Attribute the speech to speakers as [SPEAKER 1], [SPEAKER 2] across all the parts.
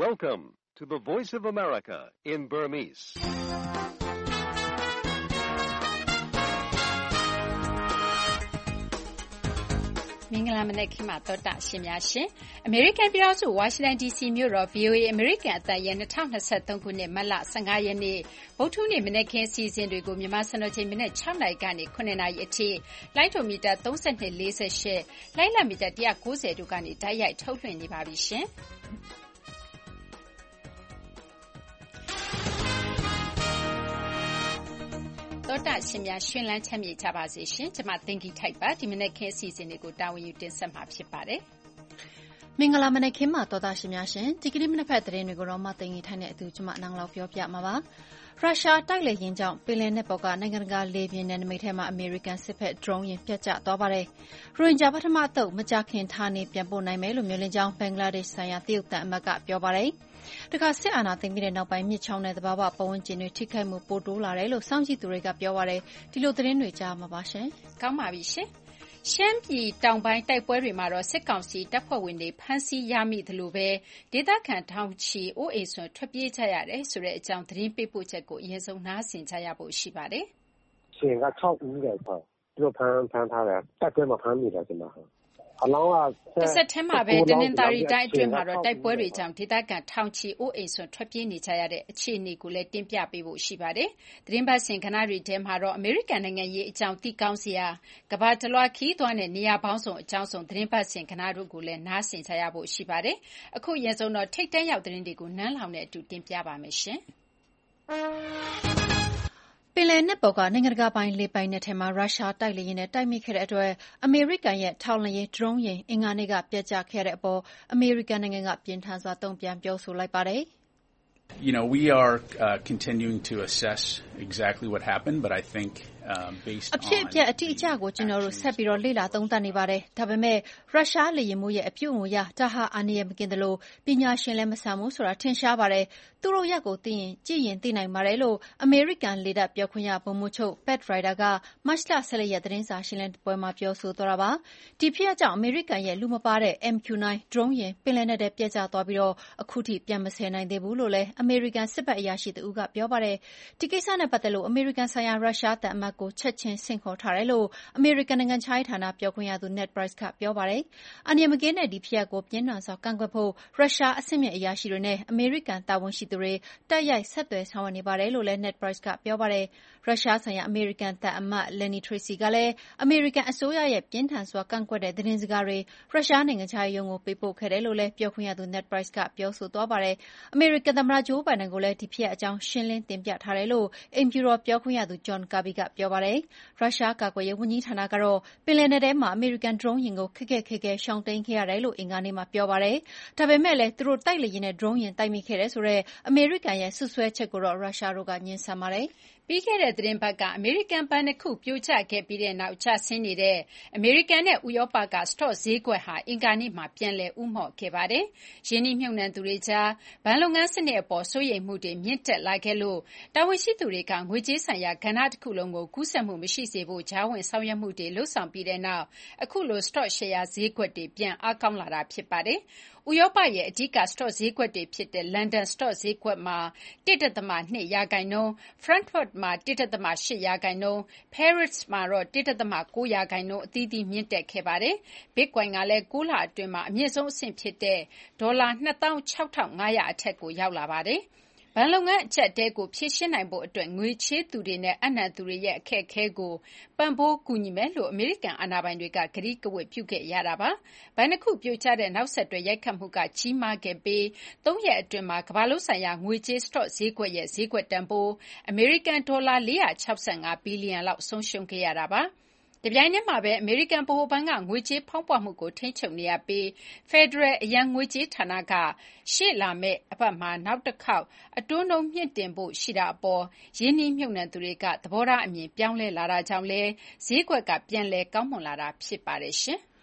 [SPEAKER 1] Welcome to the Voice of America in Burmese.
[SPEAKER 2] ။မင်္ဂလာမနက်ခင်းပါသောတာရှင်များရှင်။ American ပြည်ထောင်စု Washington DC မြို့တော် VOA American အသံရဲ့2023ခုနှစ်မတ်လ15ရက်နေ့ဗုဒ္ဓဟူးနေ့မနက်ခင်းအစီအစဉ်တွေကိုမြန်မာစံတော်ချိန်မနက်6နာရီကနေ9နာရီအထိလိုင်းဒိုမီတာ3248လိုင်းလမီတာ190တို့ကနေဓာတ်ရိုက်ထုတ်လွှင့်နေပါပြီရှင်။သောတာရှင်များရှင်လန်းချမ်းမြေ့ကြပါစေရှင်။ကျွန်မသင်္ကီထိုက်ပါဒီမနေ့ခင်းအစီအစဉ်တွေကိုတာဝန်ယူတင်ဆက်မှာဖြစ်ပါတယ်
[SPEAKER 3] ။မင်္ဂလာမနက်ခင်းပါသောတာရှင်များရှင်။ဒီကနေ့မနက်ဖက်သတင်းတွေကိုတော့မသင်္ကီထိုက်နဲ့အတူကျွန်မနန်းလောက်ပြောပြမှာပါ။ရုရှားတိုက်လေယာဉ်ကြောင့်ပင်လယ်နက်ပေါ်ကနိုင်ငံတကာလေယာဉ်နယ်နိမိတ်ထဲမှာအမေရိကန်စစ်ဖက်ဒရုန်းယာဉ်ပြတ်ကျသွားပါတယ်။ရိုဟင်ဂျာပထမအသုတ်မကြာခင်ဌာနေပြန်ပို့နိုင်မယ်လို့မျှော်လင့်ကြောင်းဘင်္ဂလားဒေ့ရှ်ဆိုင်ရာတရုတ်သံအမတ်ကပြောပါတယ်။တခါစစ်အာဏာသိမ်းပြီးတဲ့နောက်ပိုင်းမြစ်ချောင်းနဲ့သဘာဝပတ်ဝန်းကျင်တွေထိခိုက်မှုပိုတိုးလာတယ်လို့စောင့်ကြည့်သူတွေကပြောပါတယ်။ဒီလိုသတင်းတွေကြားမှာပါရှင်
[SPEAKER 2] ။ကောင်းပါပြီရှင်။ရှမ်းပြည်တောင်ပိုင်းတိုက်ပွဲတွေမှာတော့စစ်ကောင်စီတပ်ဖွဲ့ဝင်တွေဖမ်းဆီးရမိသလိုပဲဒေသခံထောင်ချီအိုးအိမ်စွန့်ထွက်ပြေးကြရတယ်ဆိုတဲ့အကြောင်းသတင်းပေးပို့ချက်ကိုအရင်ဆုံးနားဆင်ကြရဖို့ရှိပါတယ်
[SPEAKER 4] ။ရှင်က6ဦးတယ်ဆိုသူတို့ဖမ်းထားတယ်တပ်ထဲမှာဖမ်းမိတယ်ဒီမှာအလောင်းက
[SPEAKER 2] တစ်ဆက်တည်းမှာပဲတနင်္သာရီတိုင်းအတွင်းမှာတော့တိုက်ပွဲတွေကြောင့်ဒေသခံထောင်ချီအိုးအိမ်စွန့်ထွက်ပြေးနေကြရတဲ့အခြေအနေကိုလည်းတင်ပြပေးဖို့ရှိပါတယ်။သတင်းပတ်စဉ်ကဏ္ဍတွေထဲမှာတော့အမေရိကန်နိုင်ငံရေးအကြောင်းသိကောင်းစရာကမ္ဘာတလွှားခီးသွွားနဲ့နေရာပေါင်းစုံအကြောင်းစုံသတင်းပတ်စဉ်ကဏ္ဍတို့ကိုလည်းနားဆင်ကြရဖို့ရှိပါတယ်။အခုရင်ဆုံးတော့ထိတ်တန့်ရောက်သတင်းတွေကိုနန်းလောင်နဲ့အတူတင်ပြပါမယ်ရှင်။
[SPEAKER 3] ပင်လယ်နက်ပေါ်ကနိုင်ငံတကာပိုင်လေပိုင်နက်ထဲမှာရုရှားတိုက်လေယာဉ်နဲ့တိုက်မိခဲ့တဲ့အတွက်အမေရိကန်ရဲ့ထောက်လှမ်းရေးဒရုန်းယာဉ်အင်္ဂါနေ့ကပျက်ကျခဲ့တဲ့အပေါ်အမေရိကန်နိုင်ငံကပြင်းထန်စွာတုံ့ပြန်ပြောဆိုလိုက်ပါတယ်
[SPEAKER 5] ။ We are continuing to assess exactly what happened, but I think based on
[SPEAKER 3] အဖြစ်အပျက်အတိအကျကိုကျွန်တော်တို့ဆက်ပြီးတော့လေ့လာသုံးသပ်နေပါတယ်။ဒါပေမဲ့ရုရှားလေယာဉ်မှုရဲ့အပြုအမူအရဒါဟာအန္တရာယ်မကင်းသလိုပညာရှင်လည်းမဆန်ဘူးဆိုတာထင်ရှားပါတယ်။သူတို့ရက်ကိုသိရင်ကြည့်ရင်သိနိုင်ပါတယ်လို့အမေရိကန်လေတပ်ပြောခွင့်ရဗိုလ်မှူးချုပ် Pat Ryder ကမတ်လ14ရက်သတင်းစာရှင်းလင်းပွဲမှာပြောဆိုသွားတာပါ။ဒီဖြစ်ရပ်ကြောင့်အမေရိကန်ရဲ့လူမပါတဲ့ MQ-9 ဒရုန်းယာဉ်ပင်လယ်နက်ထဲပြက်ကျသွားပြီးတော့အခုထိပြန်မဆယ်နိုင်သေးဘူးလို့လည်းအမေရိကန်စစ်ဘက်အရာရှိတဦးကပြောပါတယ်။ဒီကိစ္စနဲ့ပတ်သက်လို့အမေရိကန်ဆိုင်ရာရုရှားတပ်အမတ်ကိုချက်ချင်းဆင့်ခေါ်ထားတယ်လို့အမေရိကန်နိုင်ငံခြားရေးဌာနပြောခွင့်ရသူ Ned Price ကပြောပါတယ်။အန္တရာယ်မကင်းတဲ့ဒီဖြစ်ရပ်ကိုပြင်းထန်စွာကန့်ကွက်ဖို့ရုရှားအဆင့်မြင့်အရာရှိတွေနဲ့အမေရိကန်တာဝန်ရှိသူတွေတိုက်ရိုက်ဆက်သွယ်ဆောင်ရွက်နေပါတယ်လို့လည်း Ned Price ကပြောပါတယ်။ရုရှားဆိုင်ရာအမေရိကန်တပ်အမတ် Lenny Tracy ကလည်းအမေရိကန်အစိုးရရဲ့ပြင်းထန်စွာကန့်ကွက်တဲ့သတင်းစကားတွေရုရှားနိုင်ငံခြားရေးရုံးကိုပေးပို့ခဲ့တယ်လို့လည်းပြောခွင့်ရသူ Ned Price ကပြောဆိုသွားပါတယ်။အမေရိကန်သမ္မတဂျိုးဘိုင်ဒန်ကိုလည်းဒီဖြစ်ရပ်အကြောင်းရှင်းလင်းတင်ပြထားတယ်လို့အိမ်ဖြူတော်ပြောခွင့်ရသူ John Kirby ကပြောပါတယ်။ရုရှားကာကွယ်ရေးဝန်ကြီးဌာနကတော့ပင်လယ်နက်ထဲမှာအမေရိကန်ဒရုန်းယာဉ်ကိုခက်ခက်ခဲခဲရှောင်တိမ်းခဲ့ရတယ်လို့အင်္ဂါနေ့မှာပြောပါတယ်။ဒါပေမဲ့လည်းသူတို့တိုက်လေယာဉ်နဲ့ဒရုန်းယာဉ်တိုက်မိခဲ့တယ်ဆိုတဲ့အမေရိကန်ရဲ့စွပ်စွဲချက်ကိုတော့ရုရှားတို့ကငြင်းဆန်ပါတယ်။
[SPEAKER 2] ပြီးခဲ့တဲ့သတင်းပတ်ကအမေရိကန်ဘဏ်နှစ်ခုပြိုကျခဲ့ပြီးတဲ့နောက်ကျဆင်းနေတဲ့အမေရိကန်နဲ့ဥရောပကစတော့ဈေးကွက်ဟာအင်္ဂါနေ့မှာပြန်လည်ဦးမော့ခဲ့ပါတယ်။ရင်းနှီးမြှုပ်နှံသူတွေကြားဘဏ်လုပ်ငန်းစနစ်အပေါ်စိုးရိမ်မှုတွေမြင့်တက်လာခဲ့လို့တာဝန်ရှိသူတွေကငွေကြေးဆိုင်ရာကဏ္ဍတစ်ခုလုံးကိုကူးစက်မှုမရှိစေဖို့ကြားဝင်ဆောင်ရွက်မှုတွေလှုပ်ဆောင်ပြီးတဲ့နောက်အခုလိုစတော့ရှယ်ယာဈေးကွက်တွေပြန်အားကောင်းလာတာဖြစ်ပါတယ်။ဥရောပရဲ့အဓိကစတော့ဈေးကွက်တွေဖြစ်တဲ့လန်ဒန်စတော့ဈေးကွက်မှာ 1.2% Frankfurt မှာ 1.8% Paris မှာတော့ 1.9% အသီးသီးမြင့်တက်ခဲ့ပါတယ်။ Bitcoin ကလည်း9လအတွင်းမှာအမြင့်ဆုံးအဆင့်ဖြစ်တဲ့ဒေါ်လာ 26,500 အထက်ကိုရောက်လာပါတယ်။ဘဏ်လုပ်ငန်းအကျပ်အတည်းကိုဖြေရှင်းနိုင်ဖို့အတွက်ငွေချေးသူတွေနဲ့အပ်နှံသူတွေရဲ့အခက်အခဲကိုပံ့ပိုးကူညီမယ်လို့အမေရိကန်အာဏာပိုင်တွေကကတိကဝတ်ပြုခဲ့ရတာပါ။ဘဏ်နှစ်ခုပြိုကျတဲ့နောက်ဆက်တွဲရိုက်ခတ်မှုကကြီးမားခဲ့ပြီး3ရက်အတွင်းမှာကမ္ဘာလုံးဆိုင်ရာငွေကြေးစတော့ဈေးကွက်ရဲ့ဈေးကွက်တန်ဖိုးအမေရိကန်ဒေါ်လာ465ဘီလီယံလောက်ဆုံးရှုံးခဲ့ရတာပါ။တပြိုင်တည်းမှာပဲအမေရိကန်ဗဟိုဘဏ်ကငွေကြေးဖောင်းပွမှုကိုထိန်းချုပ်နေရပြီးဖက်ဒရယ်အရန်ငွေကြေးဌာနကရှေ့လာမယ့်အပတ်မှာနောက်တစ်ခေါက်အတွန်းနှုန်းမြင့်တင်ဖို့ရှိတာအပေါ်ရင်းနှီးမြှုပ်နှံသူတွေကသဘောထားအမြင်ပြောင်းလဲလာတာကြောင့်လဲဈေးကွက်ကပြန်လဲကောင်းမွန်လာတာဖြစ်ပါတယ်ရှင်။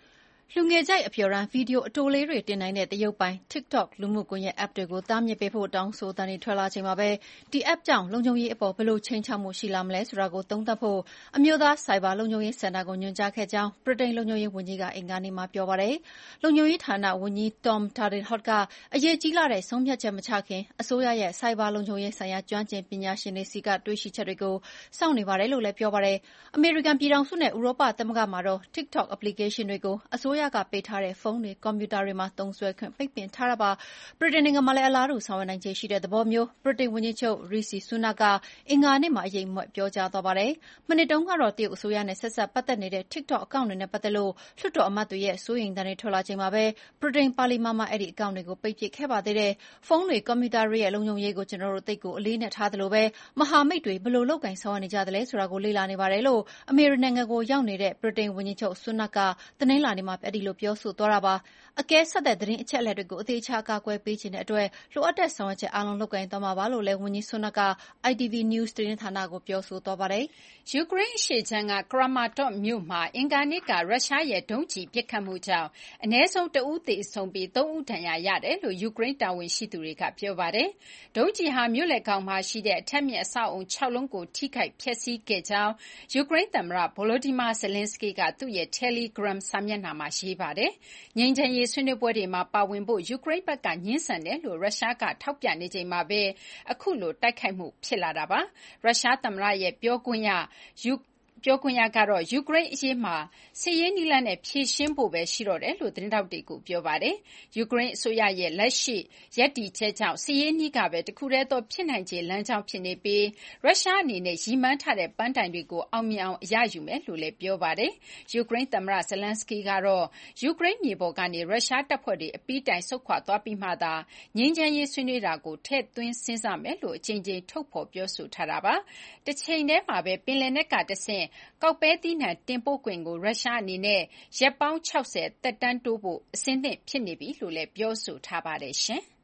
[SPEAKER 3] လူငယ်ကြိုက်အပျော်တမ်းဗီဒီယိုအတိုလေးတွေတင်နိုင်တဲ့တရုတ်ပိုင် TikTok လူမှုကွန်ရက် App တွေကိုတားမြစ်ပေးဖို့တောင်းဆိုသံတွေထွက်လာချိန်မှာပဲဒီ App ကြောင့်လုံခြုံရေးအပေါ်ဘယ်လိုခြိမ်းခြောက်မှုရှိလာမလဲဆိုတာကိုသုံးသပ်ဖို့အမျိုးသားဆိုင်ဘာလုံခြုံရေးစင်တာကိုညွှန်ကြားခဲ့ကြောင်းဗြိတိန်လုံခြုံရေးဝန်ကြီးကအင်္ဂါနေ့မှာပြောပါတယ်။လုံခြုံရေးဌာနဝန်ကြီး Tom Tadenhot ကအရေးကြီးလာတဲ့ဆုံးဖြတ်ချက်မချခင်အစိုးရရဲ့ဆိုင်ဘာလုံခြုံရေးဆိုင်ရာကျွမ်းကျင်ပညာရှင်တွေစီကတွေ့ရှိချက်တွေကိုစောင့်နေပါတယ်လို့လည်းပြောပါတယ်။အမေရိကန်ပြည်ထောင်စုနဲ့ဥရောပသမဂ္ဂမှာတော့ TikTok application တွေကိုအစိုးရကပေးထားတဲ့ဖုန်းတွေကွန်ပျူတာတွေမှာသုံးစွဲခွင့်ပိတ်ပင်ထားတာပါ။ဗြိတိန်နိုင်ငံမှာလည်းအလားတူဆောင်ရွက်နိုင်ခြေရှိတဲ့သဘောမျိုးဗြိတိန်ဝန်ကြီးချုပ် Rishi Sunak ကအင်္ဂါနေ့မှာအရိပ်မြွက်ပြောကြားသွားပါတယ်။မနှစ်တုန်းကတော့တရုတ်အစိုးရနဲ့ဆက်စပ်ပတ်သက်နေတဲ့ TikTok အကောင့်တွေနဲ့ပတ်သက်လို့လွှတ်တော်အမတ်တွေရဲ့စိုးရိမ်သံတွေထွက်လာချိန်မှာပဲဗြိတိန်ပါလီမန်မှာအဲဒီအကောင့်တွေကိုပိတ်ပစ်ခဲ့ပါသေးတယ်။ဖုန်းတွေကွန်ပျူတာတွေရဲ့လုံခြုံရေးကိုကျနော်တို့သိပ်ကိုအလေးအနက်ထားသလိုပဲမဟာမိတ်တွေဘယ်လိုလုပ်ကိုင်ဆောင်ရွက်နေကြသလဲဆိုတာကိုလေ့လာနေပါတယ်လို့အမေရိကန်နိုင်ငံကိုရောက်နေတဲ့ဗြိတိန်ဝန်ကြီးချုပ် Sunak ကတနင်္လာနေ့မှာအဲဒီလိုပြောဆိုသွားတာပါ။အကဲဆက်တဲ့သတင်းအချက်အလက်တွေကိုအသေးချာကာကွယ်ပေးခြင်းတဲ့အတွက်လိုအပ်တဲ့ဆောင်ရွက်ချက်အားလုံးလုပ်ကိုင်သွားမှာပါလို့လည်းဝန်ကြီး Sunak က ITV News သတင်းဌာနကိုပြောဆိုသွားပါတယ်
[SPEAKER 2] ။ယူကရိန်းအရှေ့ခြမ်းက Kramatorsk မြို့မှာအင်္ဂါနေ့ကရုရှားရဲ့ဒုံးကျည်ပစ်ခတ်မှုကြောင့်အနည်းဆုံး1ဦးသေဆုံးပြီး3ဦးဒဏ်ရာရတယ်လို့ယူကရိန်းတာဝန်ရှိသူတွေကပြောပါတယ်။ဒုံးကျည်ဟာမြို့လယ်ခေါင်မှာရှိတဲ့အထပ်မြင့်အဆောက်အအုံ6လုံးကိုထိခိုက်ဖျက်ဆီးခဲ့ကြောင်းယူကရိန်းသမ္မတ Volodymyr Zelenskyy ကသူ့ရဲ့ Telegram စာမျက်နှာမှာရေးပါတယ်။ငြိမ်းချမ်းရေးဆွေးနွေးပွဲတွေမှာပါဝင်ဖို့ယူကရိန်းဘက်ကငြင်းဆန်တယ်လို့ရုရှားကထောက်ပြနေချိန်မှာပဲအခုလိုတိုက်ခိုက်မှုဖြစ်လာတာပါ။ရုရှားသမ္မတရဲ့ပြောခွင့်ရကတော့ယူကရိန်းအရေးမှာစစ်ရေးနည်းလမ်းနဲ့ဖြေရှင်းဖို့ပဲရှိတော့တယ်လို့သတင်းထောက်တွေကိုပြောပါတယ်။ယူကရိန်းအစိုးရရဲ့လက်ရှိရပ်တည်ချက်ကြောင့်စစ်ရေးနည်းကပဲတခုတည်းသောဖြစ်နိုင်ခြေလမ်းကြောင်းဖြစ်နေပြီးရုရှားအနေနဲ့ရည်မှန်းထားတဲ့ပန်းတိုင်တွေကိုအောင်မြင်အောင်အရယူမယ်လို့လည်းပြောပါတယ်။ယူကရိန်းသမ္မတ Zelenskyy ကတော့ယူကရိန်းမြေပေါ်ကနေရုရှားတပ်ဖွဲ့တွေအပြီးတိုင်ဆုတ်ခွာသွားပြီးမှသာငြိမ်းချမ်းရေးဆွေးနွေးတာကိုထည့်သွင်းစဉ်းစားမယ်လို့အကြိမ်ကြိမ်ထုတ်ဖော်ပြောဆိုထားတာပါ။တချိန်တည်းမှာပဲပင်လယ်နက်ကတဆင့်ကောက်ပဲသီးနှံတင်ပို့ခွင့်ကိုရုရှားအနေနဲ့ရက်ပေါင်း60သက်တမ်းတိုးဖို့အဆင်သင့်ဖြစ်နေပြီလို့လည်းပြောဆိုထားပါတယ်ရှင်။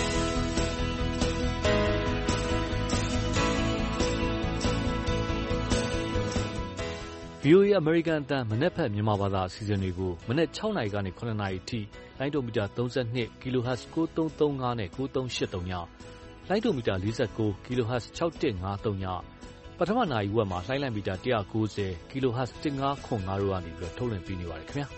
[SPEAKER 6] VOA အမေရိကန်အသံမနက်ဖြန်မြန်မာဘာသာအစီအစဉ်တွေကိုမနက်6နာရီကနေ9နာရီအထိလိုင်းဒိုမီတာ32 kHz 9335နဲ့9383ညလိုင်းဒိုမီတာ49 kHz 6153ညပထမနာရီဝက်မှာလှိုင်းလိုင်းမီတာ190 kHz 1505တို့ကနေပြီးထုတ်လွှင့်ပေးနေပါတယ်ခင်ဗျာ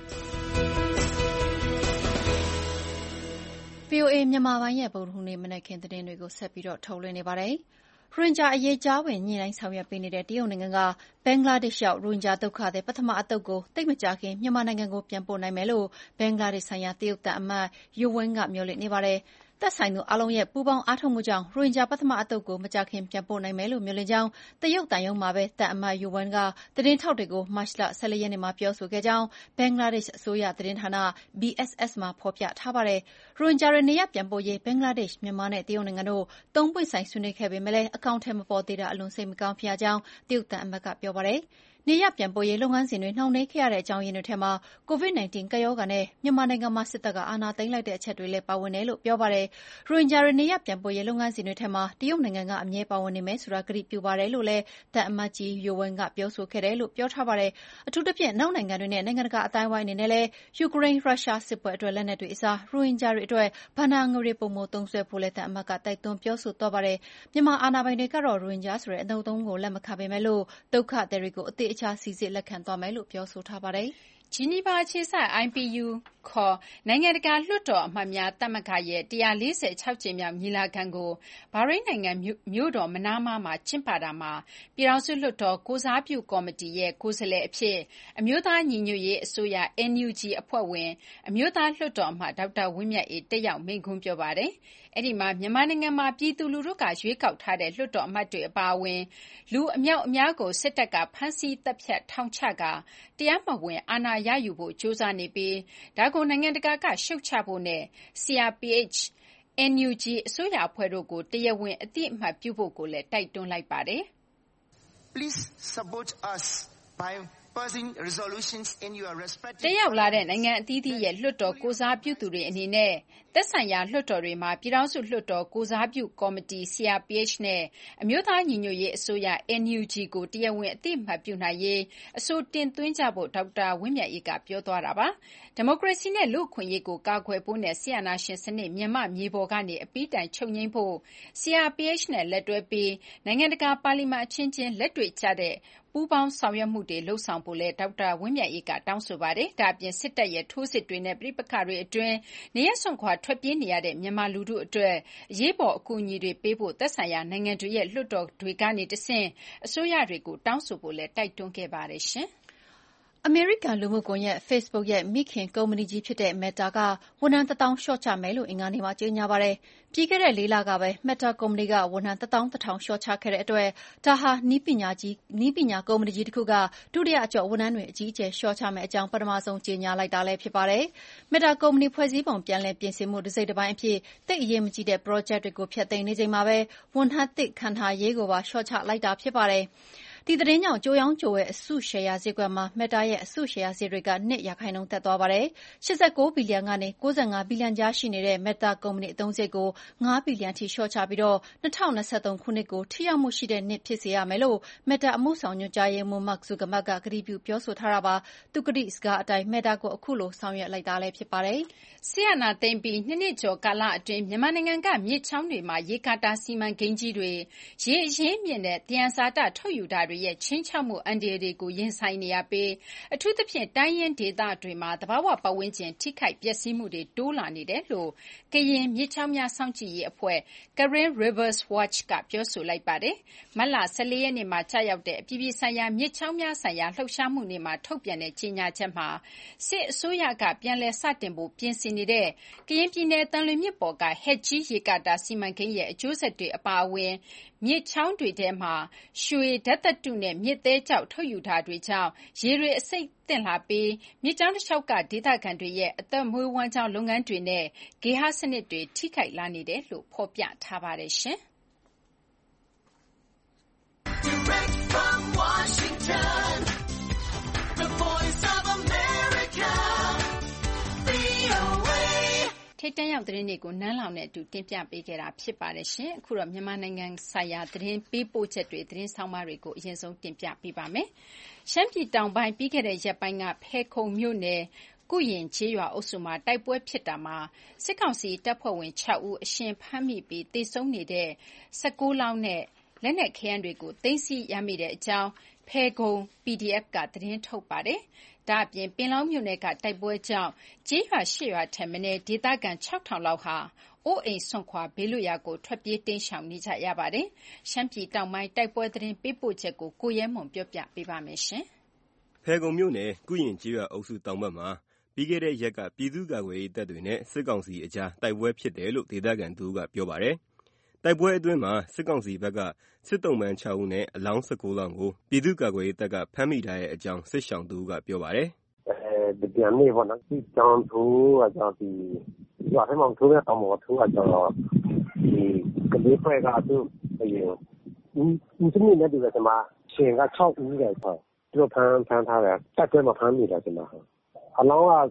[SPEAKER 3] VOA မြန်မာပိုင်းရဲ့ဗုဒ္ဓဟူးနေ့မနက်ခင်းသတင်းတွေကိုဆက်ပြီးထုတ်လွှင့်နေပါတယ်။ရိုဟင်ဂျာအရေးကြားဝင်ညှိနှိုင်းဆောင်ရွက်ပေးနေတဲ့တရုတ်နိုင်ငံကဘင်္ဂလားဒေ့ရှ်ရောက်ရိုဟင်ဂျာဒုက္ခသည်ပထမအသုတ်ကိုသိပ်မကြာခင်မြန်မာနိုင်ငံကိုပြန်ပို့နိုင်မယ်လို့ဘင်္ဂလားဒေ့ရှ်ဆိုင်ရာတရုတ်သံအမတ်ယိုဝင်းကမျှော်လင့်နေပါတယ်။သက်ဆိုင်သူအားလုံးရဲ့ပူးပေါင်းအားထုတ်မှုကြောင့်ရိုဟင်ဂျာပထမအသုတ်ကိုမကြာခင်ပြန်ပို့နိုင်မယ်လို့မျှော်လင့်ကြောင်းတရုတ်သံရုံးမှာပဲသံအမတ်ယိုဝင်းကသတင်းထောက်တွေကိုမတ်လ14ရက်နေ့မှာပြောဆိုခဲ့ကြောင်းဘင်္ဂလားဒေ့ရှ်အစိုးရသတင်းဌာန BSS မှာဖော်ပြထားပါတယ်။ရိုဟင်ဂျာတွေနေရပ်ပြန်ပို့ရေးဘင်္ဂလားဒေ့ရှ်မြန်မာနဲ့တရုတ်နိုင်ငံတို့သုံးပွင့်ဆိုင်ဆွေးနွေးခဲ့ပေမဲ့လည်းအကောင့်ထဲမပေါ်သေးတာအလွန်စိတ်မကောင်းဖြစ်ရကြောင်းတရုတ်သံအမတ်ကပြောပါတယ်။နေရပ်ပြန်ပို့ရေးလုပ်ငန်းစဉ်တွေနှောင့်နှေးခဲ့ရတဲ့အကြောင်းရင်းတွေထဲမှာ COVID-19 ကပ်ရောဂါနဲ့မြန်မာနိုင်ငံမှာစစ်တပ်ကအာဏာသိမ်းလိုက်တဲ့အချက်တွေလည်းပါဝင်တယ်လို့ပြောပါတယ်။ရိုဟင်ဂျာတွေနေရပ်ပြန်ပို့ရေးလုပ်ငန်းစဉ်တွေထဲမှာတရုတ်နိုင်ငံကအမြဲပါဝင်နေမယ်ဆိုတာကတိပြုပါတယ်လို့လည်းသံအမတ်ကြီးယိုဝင်းကပြောဆိုခဲ့တယ်လို့ပြောထားပါတယ်။အထူးသဖြင့်နောက်နိုင်ငံတွေနဲ့နိုင်ငံတကာအတိုင်းအဝိုင်းအနေနဲ့လည်းယူကရိန်းရုရှားစစ်ပွဲအတွက်လက်နက်တွေအစားရိုဟင်ဂျာတွေအတွက်ဘဏ္ဍာငွေတွေပိုမိုသုံးစွဲဖို့လည်းသံအမတ်ကတိုက်တွန်းပြောဆိုသွားပါတယ်။မြန်မာအာဏာပိုင်တွေကတော့ရိုဟင်ဂျာဆိုတဲ့အသုံးအနှုန်းကိုလက်မခံပေမဲ့လို့ဒုက္ခသည်တွေကိုအသေးအချာစီစစ်လက်ခံသွားမယ်လို့ပြောဆိုထားပါတယ်။
[SPEAKER 2] ဂျီနီဗာအခြေစိုက် IPU ခေါ်နိုင်ငံတကာလွှတ်တော်အမတ်များသမဂ္ဂရဲ့146ကြိမ်မြောက်ညီလာခံကိုဘာရိန်းနိုင်ငံမြို့တော်မနားမားမှာကျင်းပတာမှာပြည်ထောင်စုလွှတ်တော်ကိုယ်စားပြုကော်မတီရဲ့ကိုယ်စားလှယ်အဖြစ်အမျိုးသားညီညွတ်ရေးအစိုးရ NUG အဖွဲ့ဝင်အမျိုးသားလွှတ်တော်အမတ်ဒေါက်တာဝင်းမြတ်အေးတက်ရောက်မိန့်ခွန်းပြောပါတယ်။အဲဒီမှာမြန်မာနိုင်ငံမှာပြည်သူလူထုကရွေးကောက်ထားတဲ့လွှတ်တော်အမတ်တွေအပါအဝင်လူအမြောက်အများကိုစစ်တပ်ကဖမ်းဆီးတပ်ဖြတ်ထောင်ချကာတရားမဝင်အာဏာရယူဖို့ကြိုးစားနေပြီးဒါကိုနိုင်ငံတကာကရှုတ်ချဖို့နဲ့ CRPH NUG အစိုးရအဖွဲ့တို့ကိုတရားဝင်အသိအမှတ်ပြုဖို့ကိုလည်းတိုက်တွန်းလိုက်ပါတယ်။
[SPEAKER 7] Please support us by
[SPEAKER 2] တက်ရောက်လာတဲ့နိုင်ငံအသီးသီးရဲ့လွှတ်တော်ကိုယ်စားပြုသူတွေအနေနဲ့သက်ဆိုင်ရာလွှတ်တော်တွေမှာပြည်ထောင်စုလွှတ်တော်ကိုယ်စားပြုကော်မတီ CRPH နဲ့အမျိုးသားညီညွတ်ရေးအစိုးရ NUG ကိုတရားဝင်အသိအမှတ်ပြုနိုင်ရေးအဆိုတင်သွင်းကြဖို့ဒေါက်တာဝင်းမြတ်အေးကပြောသွားတာပါ။ဒီမိုကရေစီနဲ့လူ့အခွင့်အရေးကိုကာကွယ်ဖို့နဲ့ဆီယနာရှင်စနစ်မြန်မာမြေပေါ်ကနေအပြီးတိုင်ချုပ်ငြိမ်းဖို့ CRPH နဲ့လက်တွဲပြီးနိုင်ငံတကာပါလီမန်အချင်းချင်းလက်တွေ့ကျတဲ့ပူးပေါင်းဆောင်ရွက်မှုတွေလုပ်ဆောင်ဖို့လည်းဒေါက်တာဝင်းမြတ်အေးကတောင်းဆိုပါတယ်။ဒါ့အပြင်စစ်တပ်ရဲ့ထိုးစစ်တွေနဲ့ပဋိပက္ခတွေအတွင်းနေရပ်စွန့်ခွာထွက်ပြေးနေရတဲ့မြန်မာလူထုအတွက်အရေးပေါ်အကူအညီတွေပေးဖို့သက်ဆိုင်ရာနိုင်ငံတွေရဲ့လွှတ်တော်တွေကနေတဆင့်အစိုးရတွေကိုတောင်းဆိုဖို့လည်းတိုက်တွန်းခဲ့ပါတယ်ရှင်။
[SPEAKER 3] အမေရိကန်လူမှုကွန်ရက် Facebook ရဲ့မိခင်ကုမ္ပဏီကြီးဖြစ်တဲ့ Meta ကဝန်ထမ်း 1,000 လျှော့ချမယ်လို့အင်္ဂါနေ့မှာကြေညာပါတယ်။ပြီးခဲ့တဲ့4 လကပဲ Meta ကုမ္ပဏီကဝန်ထမ်း 11,000 လျှော့ချခဲ့တဲ့အတွက်ဒါဟာနည်းပညာကုမ္ပဏီကြီးတစ်ခုကဒုတိယအကျော့ဝန်ထမ်းတွေအကြီးအကျယ်လျှော့ချမယ့်အကြောင်းပထမဆုံးကြေညာလိုက်တာလည်းဖြစ်ပါတယ်။ Meta ကုမ္ပဏီဖွဲ့စည်းပုံပြန်လည်ပြင်ဆင်မှုတစ်စိတ်တစ်ပိုင်းအဖြစ်သိပ်အရေးမကြီးတဲ့ project တွေကိုဖျက်သိမ်းနေချိန်မှာပဲဝန်ထမ်းသစ်ခန့်ထားရေးကိုပါလျှော့ချလိုက်တာဖြစ်ပါတယ်။ဒီသတင်းကြောင့်ကြိုရောင်းကြိုဝယ်အစုရှယ်ယာဈေးကွက်မှာ Meta ရဲ့အစုရှယ်ယာဈေးတွေက2% တက်သွားပါတယ်။89 ဘီလီယံကနေ95ဘီလီယံကြားရှိနေတဲ့ Meta ကုမ္ပဏီအသုံးစရိတ်ကို5ဘီလီယံထိလျှော့ချပြီး2023ခုနှစ်ကိုထိရောက်မှုရှိတဲ့နှစ်ဖြစ်စေရမယ်လို့ Meta အမှုဆောင်ညွှန်ကြားရေးမှူး Mark Zuckerberg ကကတိပြုပြောဆိုထားတာပါ။သူကတိစကားအတိုင်း Meta ကိုအခုလိုဆောင်ရွက်လိုက်တာလည်းဖြစ်ပါတယ်
[SPEAKER 2] ။ဆီယနာသိမ့်ပြီး2နှစ်ကျော်ကာလအတွင်းမြန်မာနိုင်ငံကမြစ်ချောင်းတွေမှာရေကာတာစီမံကိန်းကြီးတွေရေအရင်းမြစ်နဲ့သယံဇာတထုတ်ယူတာတွေရဲ့ချင်းချောက်မှုအန္တရာယ်တွေကိုရင်ဆိုင်နေရပြီးအထူးသဖြင့်တိုင်းရင်းဒေသတွေမှာသဘာဝပတ်ဝန်းကျင်ထိခိုက်ပျက်စီးမှုတွေတိုးလာနေတယ်လို့ကရင်မြစ်ချောင်းများစောင့်ကြည့်ရေးအဖွဲ့ Karen Rivers Watch ကပြောဆိုလိုက်ပါတယ်။မတ်လ14ရက်နေ့မှာကြာရောက်တဲ့အပြည်ပြည်ဆိုင်ရာမြစ်ချောင်းများဆိုင်ရာလှုပ်ရှားမှုနေ့မှာထုတ်ပြန်တဲ့ကြေညာချက်မှာစစ်အစိုးရကပြန်လည်စတင်ဖို့ပြင်ဆင်နေတဲ့ကရင်ပြည်နယ်တန်လွင်မြစ်ပေါ်ကဟက်ကြီးရေကာတာစီမံကိန်းရဲ့အကျိုးဆက်တွေအပါအဝင်မြစ်ချောင်းတွေထဲမှာရွှေဓာတ်သတ္တုနဲ့မြစ်သဲကျောက်ထုတ်ယူတာတွေကြောင့်ရေတွေအဆိပ်သင့်လာပြီးမြစ်ကြောင်းတစ်လျှောက်ကဒေသခံတွေရဲ့အသက်မွေးဝမ်းကြောင်းလုပ်ငန်းတွေနဲ့ဂေဟစနစ်တွေထိခိုက်လာနေတယ်လို့ဖော်ပြထားပါတယ်ရှင်။ Direct from Washington, the voice of America, VOA ထိပ်တန်းရောက်သတင်းတွေကိုနန်းလောင်နဲ့အတူတင်ပြပေးခဲ့တာဖြစ်ပါတယ်ရှင်။အခုတော့မြန်မာနိုင်ငံဆိုင်ရာသတင်းပေးပို့ချက်တွေသတင်းဆောင်မတွေကိုအရင်ဆုံးတင်ပြပေးပါမယ်။ရှမ်းပြည်တောင်ပိုင်းပြီးခဲ့တဲ့ရက်ပိုင်းကဖဲခုံမြို့နယ်ကုရင်ကျေးရွာအုပ်စုမှာတိုက်ပွဲဖြစ်တာမှာစစ်ကောင်စီတပ်ဖွဲ့ဝင်6ဦးအရှင်ဖမ်းမိပြီးတေဆုံးနေတဲ့16လောင်းနဲ့လက်နက်ခဲယမ်းတွေကိုသိမ်းဆည်းရမိတဲ့အကြောင်းဖဲခုံ PDF ကသတင်းထုတ်ပါတယ်။ဒါ့အပြင်ပင်လောင်းမြို့နယ်ကတိုက်ပွဲကြောင့်ကျေးရွာ8ရွာထက်မနည်းဒေသခံ6000လောက်ဟာအိုးအိမ်စွန့်ခွာဘေးလွတ်ရာကိုထွက်ပြေးတိမ်းရှောင်နေကြရပါတယ်။ရှမ်းပြည်တောင်ပိုင်းတိုက်ပွဲသတင်းပေးပို့ချက်ကိုကိုရဲမွန်ပြောပြပေးပါမယ်ရှင်
[SPEAKER 7] ။ဖဲခုံမြို့နယ်ကုရင်ကျေးရွာအုပ်စုတောင်ဘက်မှာပြီးခဲ့တဲ့ရက်ကပြည်သူ့ကာကွယ်ရေးတပ်တွေနဲ့စစ်ကောင်စီအကြားတိုက်ပွဲဖြစ်တယ်လို့ဒေသခံသူကပြောပါတယ်။တိုက်ပွဲအတွင်းမှာစစ်ကောင်စီဘက်ကစစ်တုံးပန်း6ဦးနဲ့အလောင်း16လောင်းကိုပြည်သူ့ကာကွယ်ရေးတပ်ကဖမ်းမိထားတဲ့အကြောင်းစစ်ရှောင်သူကပြောပါတယ်
[SPEAKER 4] ။ဒီပြန်နေပေါ့နော်ဒီတောင်ထိုးကကြောင့်ဒီရွာထဲမှာထိုးတဲ့တောင်ပေါ်ထိုးကကြောင့်ဒီကလေးဖွဲ့ကသူ့အရင်ဦးစနစ်နဲ့ဒီကမှာရှင်က6ဦးတယ်ဆိုသူတို့ဖမ်းထားတယ်တက်ပွဲမှာဖမ်းမိတယ်ဒီမှာအလောင်းက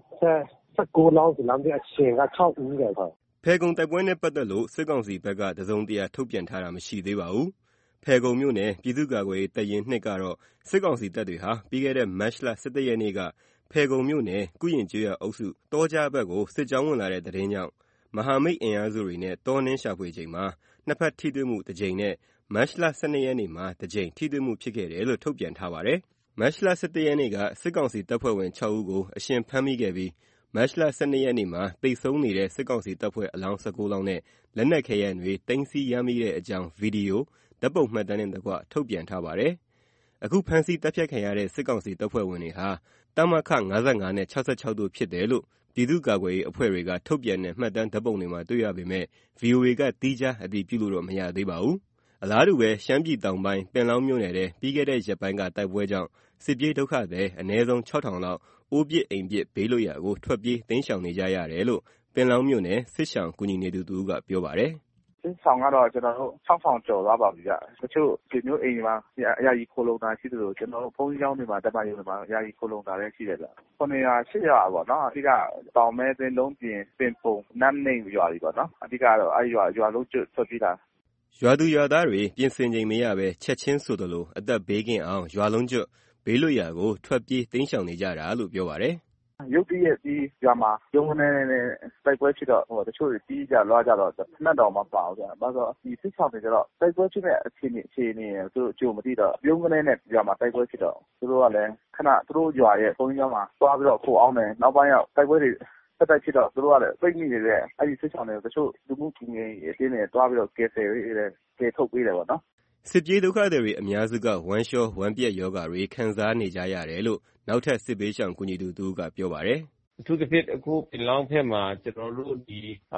[SPEAKER 4] 16လောင်းဒီလောင်းတဲ့အရှင်က6ဦးတယ်ဆို
[SPEAKER 7] ဖဲခုံတိုက်ပွဲနဲ့ပတ်သက်လို့စစ်ကောင်စီဘက်ကတစုံတရာထုတ်ပြန်ထားတာမရှိသေးပါဘူး။ဖဲခုံမြို့နယ်ပြည်သူ့ကာကွယ်ရေးတပ်ရင်း2ကတော့စစ်ကောင်စီတပ်တွေဟာပြီးခဲ့တဲ့မတ်လ17ရက်နေ့ကဖဲခုံမြို့နယ်ကုရင်ကျေးရွာအုပ်စုတောကြားဘက်ကိုစစ်ကြောင်းဝင်လာတဲ့သတင်းကြောင့်မဟာမိတ်အင်အားစုတွေနဲ့တောနှင်းရှာဖွေချိန်မှာနှစ်ဖက်ထိတွေ့မှုတစ်ကြိမ်နဲ့မတ်လ12ရက်နေ့မှာတစ်ကြိမ်ထိတွေ့မှုဖြစ်ခဲ့တယ်လို့ထုတ်ပြန်ထားပါတယ်။မတ်လ17ရက်နေ့ကစစ်ကောင်စီတပ်ဖွဲ့ဝင်6ဦးကိုအရှင်ဖမ်းမိခဲ့ပြီးမတ်လ12ရက်နေ့မှာတိတ်ဆုံးနေတဲ့စစ်ကောင်စီတပ်ဖွဲ့အလောင်း16လောင်းနဲ့လက်နက်ခဲယမ်းတွေတင်စီရမိတဲ့အကြောင်းဗီဒီယိုဓာတ်ပုံမှတ်တမ်းနဲ့တကွထုတ်ပြန်ထားပါတယ်။အခုဖမ်းဆီးတပ်ဖြတ်ခံရတဲ့စစ်ကောင်စီတပ်ဖွဲ့ဝင်တွေဟာတမခ55နဲ့66တို့ဖြစ်တယ်လို့ပြည်သူ့ကာကွယ်ရေးအဖွဲ့တွေကထုတ်ပြန်တဲ့မှတ်တမ်းဓာတ်ပုံတွေမှာတွေ့ရပေမဲ့ VOA ကတီးခြားအတည်ပြုလို့တော့မရသေးပါဘူး။အလားတူပဲရှမ်းပြည်တောင်ပိုင်းပင်လောင်းမြို့နယ်ထဲပြီးခဲ့တဲ့ရက်ပိုင်းကတိုက်ပွဲကြောင့်စစ်ပြေးဒုက္ခသည်အနည်းဆုံး6000လောက်အိုးပစ်အိမ်ပစ်ဘေးလွတ်ရာကိုထွက်ပြေးတိမ်းရှောင်နေကြရတယ်လို့ပင်လောင်းမြို့နယ်စစ်ရှောင်ကူညီနေသူကပြောပါတယ်
[SPEAKER 4] ။စစ်
[SPEAKER 8] စစ်ဆောင်ကတော့ကျွန်တော်တို့6,000ကျော်သွားပါပြီဗျတချို့ဒီမျိုးအိမ်မှာယာယီခိုလုံတာရှိတယ်လို့ကျွန်တော်တို့ဘုန်းကြီးကျောင်းတွေမှာတမယုံတွေမှာယာယီခိုလုံတာလည်းရှိတယ်ဗျ900 800ပေါ့နော်အဓိကတောင်မဲသင်းလုံးပြင်ပင်ပုံနမ်းနေရွာတွေပေါ့နော်အဓိကတော့အဲဒီရွာလုံးကျွတ်ထွက်ပြေးတာ
[SPEAKER 7] ရွာသူရွာသားတွေပြင်ဆင်ချိန်မရပဲချက်ချင်းဆိုသလိုအသက်ဘေးကင်းအောင်ရွာလုံးကျွတ်ဘေးလွတ်ရာကိုထွက်ပြေးတိမ်းရှောင်နေကြတာလို့ပြောပါတယ်
[SPEAKER 8] ရုတ်တရက်ဒီရွာမှာရုံးနေနဲ့တိုက်ပွဲဖြစ်တော့တချို့တီးကြလွားကြတော့ဖက်တော်မှာပါအောင်ဗျာဘာလို့ဒီစစ်ဆောင်တွေကျတော့တိုက်ပွဲဖြစ်တဲ့အခြေအနေသူတို့ကြိုမသိတော့ရုံးကနေနဲ့ရွာမှာတိုက်ပွဲဖြစ်တော့သူတို့ကလည်းခဏသူတို့ရွာရဲ့ဘုန်းကြီးကျောင်းမှာသွားပြီးတော့ခိုးအောင်တယ်နောက်ပိုင်းရောက်တိုက်ပွဲတွေဆက်တိုက်ဖြစ်တော့သူတို့ကလည်းပိတ်မိနေတဲ့အဲဒီစစ်ဆောင်တွေတချို့လူမှုကူညီရေးအတင်းနဲ့သွားပြီးတော့ကယ်ဆယ်ရေးကယ်ထုတ်ပေးတယ်ပေါ့နော်
[SPEAKER 7] စစ်ပြေးဒုက္ခသည်တွေအများစုကဝမ်းလျှောဝမ်းပြက်ယောဂါတွေခံစားနေကြရတယ်လို့နောက်ထပ်စစ်ဘေးရှောင်ကူညီသူကပြောပါတယ်
[SPEAKER 9] အထူးသဖြင့်အခုပင်လောင်းဖက်မှာကျွန်တော်တို့ဒီ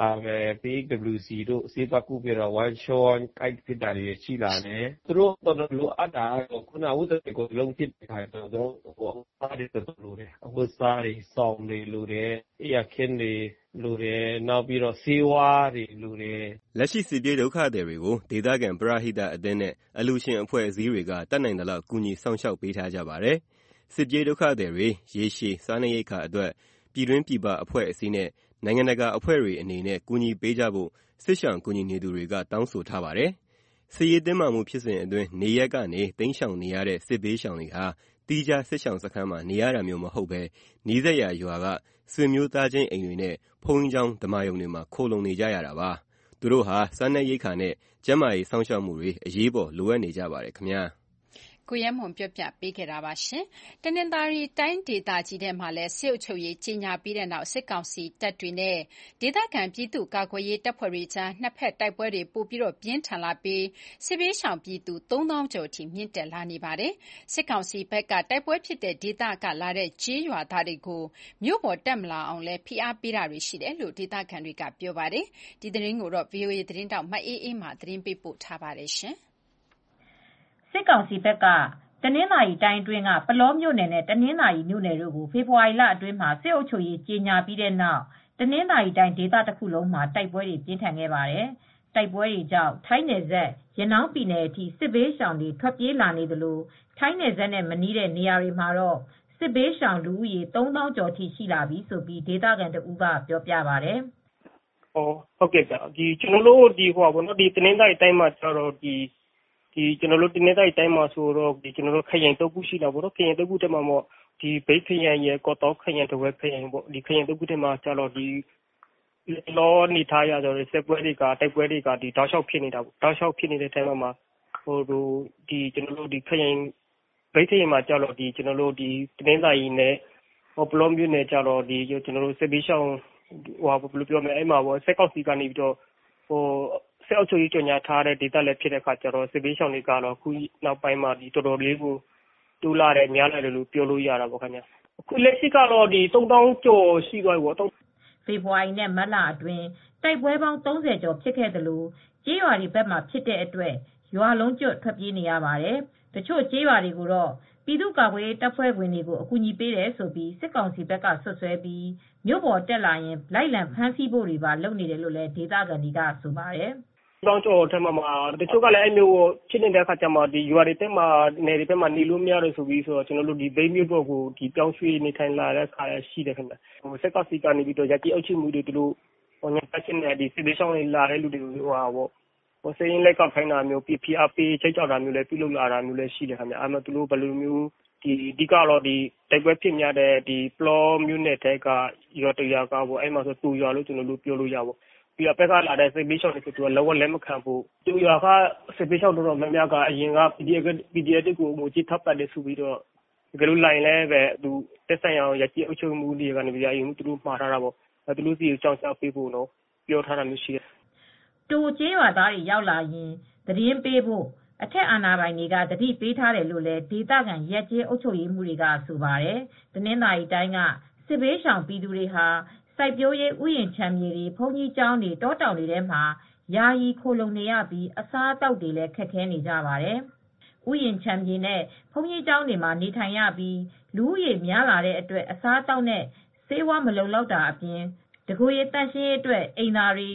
[SPEAKER 9] PWC တို့စေတကုပြတော့ဝမ်းလျှောကိုက်ဖြစ်တာတွေရှိလာတယ်သူတို့တော်တော်လိုအပ်တာတော့ခုနဥဒ္ဒေကိုလုံးဖြစ်တဲ့ခါတော့သူတို့အားတွေတော်တော်လိုတယ်အဝတ်စားတွေစောင်းတွေလိုတယ်အရာခင်းတွေလိုတယ်နောက်ပြီးတော့စေဝါတွေလိုတယ်
[SPEAKER 7] လက်ရှိစစ်ပြေးဒုက္ခသည်တွေကိုဒေသခံပရဟိတအသင်းနဲ့အလူရှင်အဖွဲ့အစည်းတွေကတတ်နိုင်သလောက်ကူညီဆောင်ရှောက်ပေးထားကြပါတယ်စစ်ပြေးဒုက္ခသည်တွေရေရှည်စားနပ်ရိက္ခာအတွက်ပြည်တွင်းပြည်ပအဖွဲ့အစည်းနဲ့နိုင်ငံတကာအဖွဲ့တွေအနေနဲ့ကူညီပေးကြဖို့စစ်ရှောင်ကူညီနေသူတွေကတောင်းဆိုထားပါတယ်။စစ်ရေးတင်းမာမှုဖြစ်စဉ်အတွင်းနေရက်ကနေတိမ်းရှောင်နေရတဲ့စစ်ဘေးရှောင်တွေဟာတီးခြားစစ်ရှောင်စခန်းမှာနေရတာမျိုးမဟုတ်ဘဲနီးစပ်ရာရွာကဆွေမျိုးသားချင်းအိမ်တွေနဲ့ဘုန်းကြီးကျောင်းဓမ္မာရုံတွေမှာခိုလုံနေကြရတာပါ။သူတို့ဟာစားနပ်ရိက္ခာနဲ့ကျန်းမာရေးစောင့်ရှောက်မှုတွေအရေးပေါ်လိုအပ်နေကြပါတယ်ခင်ဗျာ။
[SPEAKER 2] ကိုရဲမွန်ပြောပြပေးခဲ့တာပါ။တနင်္သာရီတိုင်းဒေသကြီးထဲမှာလည်းစစ်အုပ်ချုပ်ရေးကြေညာပြီးတဲ့နောက်စစ်ကောင်စီတပ်တွေနဲ့ဒေသခံပြည်သူ့ကာကွယ်ရေးတပ်ဖွဲ့တွေကြားနှစ်ဖက်တိုက်ပွဲတွေပိုပြီးပြင်းထန်လာပြီးစစ်ဘေးရှောင်ပြည်သူ 3000 ကျော်အထိမြင့်တက်လာနေပါတယ်။စစ်ကောင်စီဘက်ကတိုက်ပွဲဖြစ်တဲ့ဒေသကလာတဲ့ကျေးရွာသားတွေကိုမြို့ပေါ်တက်မလာအောင်လည်းဖိအားပေးတာတွေရှိတယ်လို့ဒေသခံတွေကပြောပါတယ်။ဒီသတင်းကိုတော့ VOA သတင်းထောက်မအေးအေးမာသတင်းပေးပို့ထားပါတယ်။
[SPEAKER 10] စစ်ကောင်စီဘက်ကတနင်္သာရီတိုင်းအတွင်းကပလောမြို့နယ်နဲ့တနင်္သာရီမြို့နယ်တို့ကိုဖေဖေါ်ဝါရီလအတွင်းမှာစစ်အုပ်ချုပ်ရေးကြေညာပြီးတဲ့နောက်တနင်္သာရီတိုင်းဒေသတစ်ခုလုံးမှာတိုက်ပွဲတွေပြင်းထန်ခဲ့ပါတယ်။တိုက်ပွဲတွေကြောင့်ထိုင်းနယ်စပ်ရနောင်းပြည်နယ်အထိစစ်ဘေးရှောင်တွေထွက်ပြေးလာနေသလိုထိုင်းနယ်စပ်နဲ့မနီးတဲ့နေရာတွေမှာတော့စစ်ဘေးရှောင်လူဦးရေ 3000 ကျော်ထိရှိလာပြီလို့ဒေသခံတဦးကပြောပြပါတယ်
[SPEAKER 11] ။ဟုတ်ကဲ့ဗျ။ကျွန်တော်တို့ဒီတနင်္သာရီတိုင်းမှာကျတော့ကျွန်တော်တို့တင်းနေတဲ့တိုင်းမှာဆိုတော့ကျွန်တော်တို့ခရင်တုပ်ခုရှိတာပေါ့နော်ခရင်တုပ်ခုတက်မှာပေါ့ဒီဘိတ်ခရင်ရဲ့ကော့တော့ခရင်တဝဲခရင်ပေါ့ဒီခရင်တုပ်ခုတက်မှာကျတော့ဒီလောနေထားရတော့စက်ပွဲတွေကတိုက်ပွဲတွေကဒီတောက်လျှောက်ဖြစ်နေတာပေါ့တောက်လျှောက်ဖြစ်နေတဲ့တိုင်းမှာဒီကျွန်တော်တို့ဒီခရင်ဘိတ်ခရင်မှာကျတော့ဒီကျွန်တော်တို့ဒီတင်းသားကြီးနဲ့ပလောမျိုးနဲ့ကျတော့ဒီကျွန်တော်တို့စစ်ဘေးရှောင်းဘယ်လိုပြောမလဲအဲ့မှာပေါ့စက်ကောက်စီကနေပြီးတော့စစ်အုပ်ချုပ်ရေးကြေညာထားတဲ့ဒေသလည်းဖြစ်တဲ့အခါကျတော့စစ်ဘေးရှောင်တွေကတော့ခုနောက်ပိုင်းမှာဒီတော်တော်လေးကိုတိုးလာတယ်များလာတယ်လို့ပြောလို့ရတာပေါ့ခင်ဗျာအခုလက်ရှိကတော့ဒီ 3000 ကျော်ရှိသွားပြီပေါ့
[SPEAKER 10] ဖေဖေါ်ဝါရီနဲ့မတ်လအတွင်းတိုက်ပွဲပေါင်း30ကျော်ဖြစ်ခဲ့တယ်လို့ကြေးရွာတွေဘက်မှာဖြစ်တဲ့အတွက်ရွာလုံးကျွတ်ထွက်ပြေးနေရပါတယ်တချို့ကြေးရွာတွေကိုတော့ပြည်သူ့ကာကွယ်ရေးတပ်ဖွဲ့ဝင်တွေကိုအကူအညီပေးတယ်ဆိုပြီးစစ်ကောင်စီဘက်ကဆွဆွဲပြီးမြို့ပေါ်တက်လာရင်လိုက်လံဖမ်းဆီးဖို့တွေပါလုပ်နေတယ်လို့လည်းဒေသခံတွေကဆိုပါတယ်
[SPEAKER 11] တောင်းကျော်ထဲမှာတချို့ကလည်းအဲ့မျိုးဖြစ်နေတဲ့အခါကျမှဒီရွာတွေတက်မှာနယ်တွေဘက်မှာနေလို့မရလို့ဆိုပြီးဆိုတော့ကျွန်တော်တို့ဒီဘိန်းမျိုးတော့ကိုဒီပြောင်းရွှေ့နေထိုင်လာတဲ့အခါရှိတယ်ခင်ဗျစက်ကစီကနေပြီးတော့ရကြီးအုပ်ချုပ်မှုတွေသူတို့ညပတ်ချင်းနဲ့ဒီစစ်ဘေးရှောင်းတွေလာတဲ့လူတွေပေါ့စိရင်လက်ကခိုင်းတာမျိုးပြပြအပေးချိတ်ကြောက်တာမျိုးလည်းပြုလုပ်လာတာမျိုးလည်းရှိတယ်ခင်ဗျအဲ့မှာသူတို့ဘယ်လိုမျိုးဒီအဓိကတော့ဒီတိုက်ပွဲဖြစ်များတဲ့ဒီပလောမျိုးနဲ့တဲကရွာတရွာကပေါ့အဲ့မှာဆိုတူရွာလို့ကျွန်တော်တို့ပြောလို့ရပါဒီအပက်ကလာတဲ့စစ်ဘေးရှောင်းတွေကတော့လောကလက်မခံဘူးသူရွာကစစ်ဘေးရှောင်းတို့များများကအရင်က PDF ကိုငွေကြေးထောက်ပံ့တယ်ဆိုပြီးတော့ဒီလိုလိုင်းလဲပဲသူတက်ဆိုင်အောင်ရကြီးအုပ်ချုပ်မှုတွေကနေပြီးအရင်သူတို့မှားထားတာပေါ့သူတို့စီကိုကြောင်းချပေးဖို့နော်ပြောထားတာမျိုးရှိတယ်
[SPEAKER 10] တူကျေးရွာသားတွေရောက်လာရင်သတင်းပေးဖို့အထက်အာဏာပိုင်တွေကတတိပေးထားတယ်လို့လည်းဒေသခံရက်ကျေးအုပ်ချုပ်ရေးမှုတွေကဆိုပါတယ်တနင်္သာရီတိုင်းကစစ်ဘေးရှောင်ပြည်သူတွေဟာစိုက်ပျိုးရေးဥယျာဉ်ခြံမြေတွေဘုန်းကြီးကျောင်းတွေတောတောင်တွေထဲမှာယာယီခိုလုံနေရပြီးအစားအသောက်တွေလည်းခက်ခဲနေကြပါတယ်။ဥယျာဉ်ခြံမြေနဲ့ဘုန်းကြီးကျောင်းတွေမှာနေထိုင်ရပြီးလူဦးရေများလာတဲ့အတွက်အစားအသောက်နဲ့ဆေးဝါးမလုံလောက်တာအပြင်တကိုယ်ရည်တန့်ရှင်းရေးအတွက်အိမ်သာတွေတ